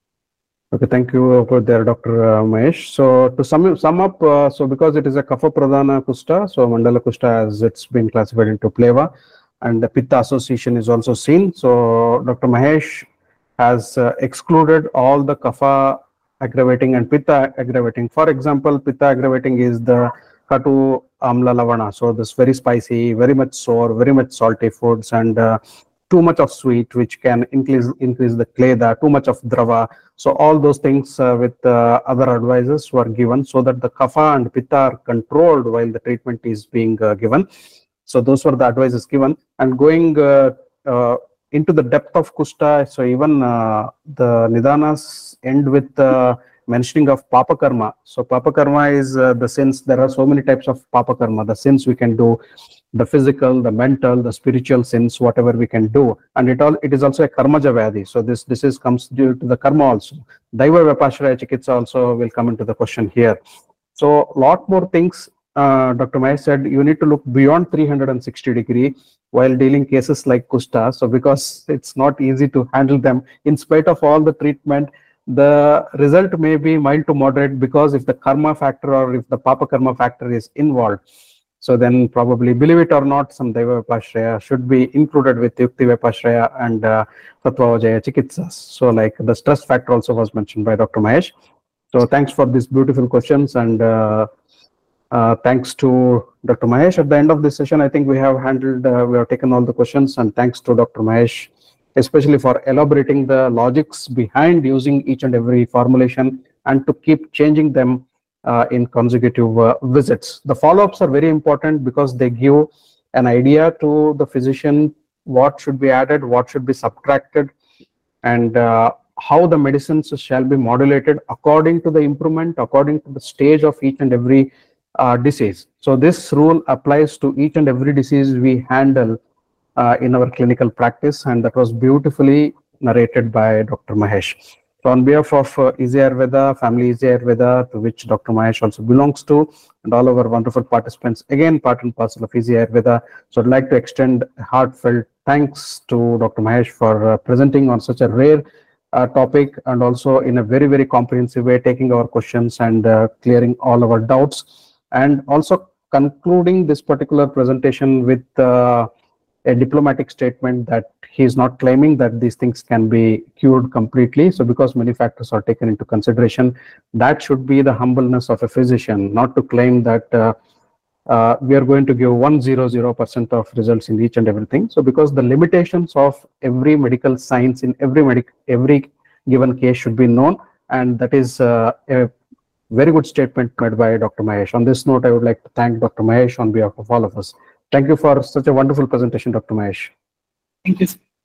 Okay, thank you for there, Doctor Uh, Mahesh. So to sum, sum up, uh, so because it is a kapha pradhana kushta, so mandala kushta, as it's been classified into pleva, and the pitta association is also seen. So Doctor Mahesh has uh, excluded all the kapha aggravating and pitta aggravating. For example, pitta aggravating is the katu amla lavana, so this very spicy, very much sour, very much salty foods, and uh, too much of sweet, which can increase increase the kleda, too much of drava. So all those things uh, with uh, other advices were given, so that the kapha and pitta are controlled while the treatment is being uh, given. So those were the advices given. And going uh, uh, into the depth of kushta, so even uh, the nidanas end with uh, mentioning of papa karma. So papa karma is uh, the sins. There are so many types of papa karma, the sins we can do, the physical, the mental, the spiritual sins, whatever we can do. And it all it is also a karmaja vyadhi. So this this is comes due to the karma also. Daiva Vyapashraya Chikitsa also will come into the question here. So lot more things, uh, Doctor Mahesh said, you need to look beyond three hundred sixty degree while dealing cases like kushta. So because it's not easy to handle them, in spite of all the treatment, the result may be mild to moderate, because if the karma factor or if the papa karma factor is involved, so then probably, believe it or not, some Daiva Vyapashraya should be included with Yukti Vyapashraya and uh, Tattva Vajaya Chikitsas. So like the stress factor also was mentioned by Doctor Mahesh. So thanks for these beautiful questions, and uh, uh, thanks to Doctor Mahesh. At the end of this session, I think we have handled, uh, we have taken all the questions, and thanks to Doctor Mahesh, especially for elaborating the logics behind using each and every formulation and to keep changing them uh, in consecutive uh, visits. The follow-ups are very important because they give an idea to the physician what should be added, what should be subtracted, and uh, how the medicines shall be modulated according to the improvement, according to the stage of each and every uh, disease. So this rule applies to each and every disease we handle uh, in our clinical practice, and that was beautifully narrated by Doctor Mahesh. So on behalf of uh, Easy Ayurveda, Family Easy Ayurveda, to which Doctor Mahesh also belongs to, and all our wonderful participants, again part and parcel of Easy Ayurveda. So I'd like to extend heartfelt thanks to Doctor Mahesh for uh, presenting on such a rare uh, topic, and also in a very, very comprehensive way, taking our questions and uh, clearing all our doubts, and also concluding this particular presentation with uh, a diplomatic statement that he is not claiming that these things can be cured completely. So because many factors are taken into consideration, that should be the humbleness of a physician, not to claim that uh, uh, we are going to give one hundred percent of results in each and everything. So because the limitations of every medical science in every medic every given case should be known, and that is uh, a very good statement made by Doctor Mahesh. On this note, I would like to thank Doctor Mahesh on behalf of all of us. Thank you for such a wonderful presentation, Doctor Mahesh. Thank you.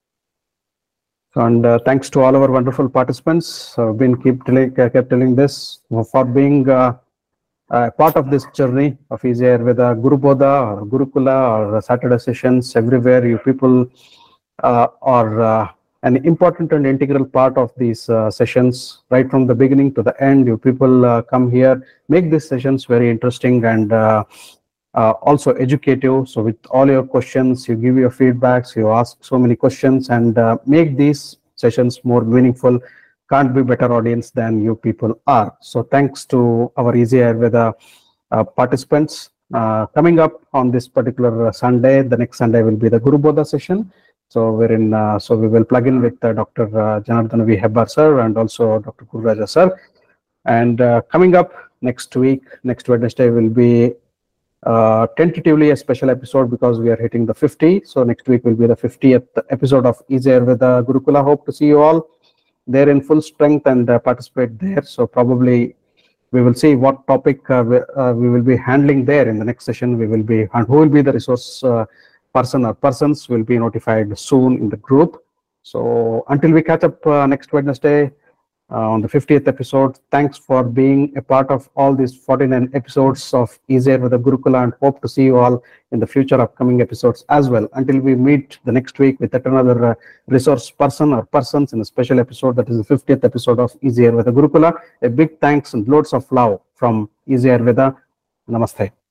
And uh, thanks to all our wonderful participants. I've uh, been keep telling, uh, kept telling this for being uh, uh, part of this journey of Easy Ayurveda, Guru Bodha or Gurukula or Saturday sessions. Everywhere you people uh, are uh, an important and integral part of these uh, sessions, right from the beginning to the end. You people uh, come here, make these sessions very interesting and uh, Uh, also educative. So with all your questions, you give your feedbacks, you ask so many questions, and uh, make these sessions more meaningful. Can't be better audience than you people are. So thanks to our Easy Ayurveda uh, participants. Uh, coming up on this particular Sunday, the next Sunday will be the Guru Bodha session. So we're in. Uh, so we will plug in with uh, Doctor Uh, Janardhan V. Hebbar sir and also Doctor Gururaja sir. And uh, coming up next week, next Wednesday will be Uh, tentatively a special episode because we are hitting the fifty. So next week will be the fiftieth episode of Easy Ayurveda Gurukula. Hope to see you all there in full strength and uh, participate there. So probably we will see what topic uh, we, uh, we will be handling there in the next session. We will be, and who will be the resource uh, person or persons will be notified soon in the group. So until we catch up uh, next Wednesday, Uh, on the fiftieth episode. Thanks for being a part of all these forty-nine episodes of Easy Ayurveda Gurukula, and hope to see you all in the future upcoming episodes as well. Until we meet the next week with yet another uh, resource person or persons in a special episode, that is the fiftieth episode of Easy Ayurveda Gurukula. A big thanks and loads of love from Easy Ayurveda. Namaste.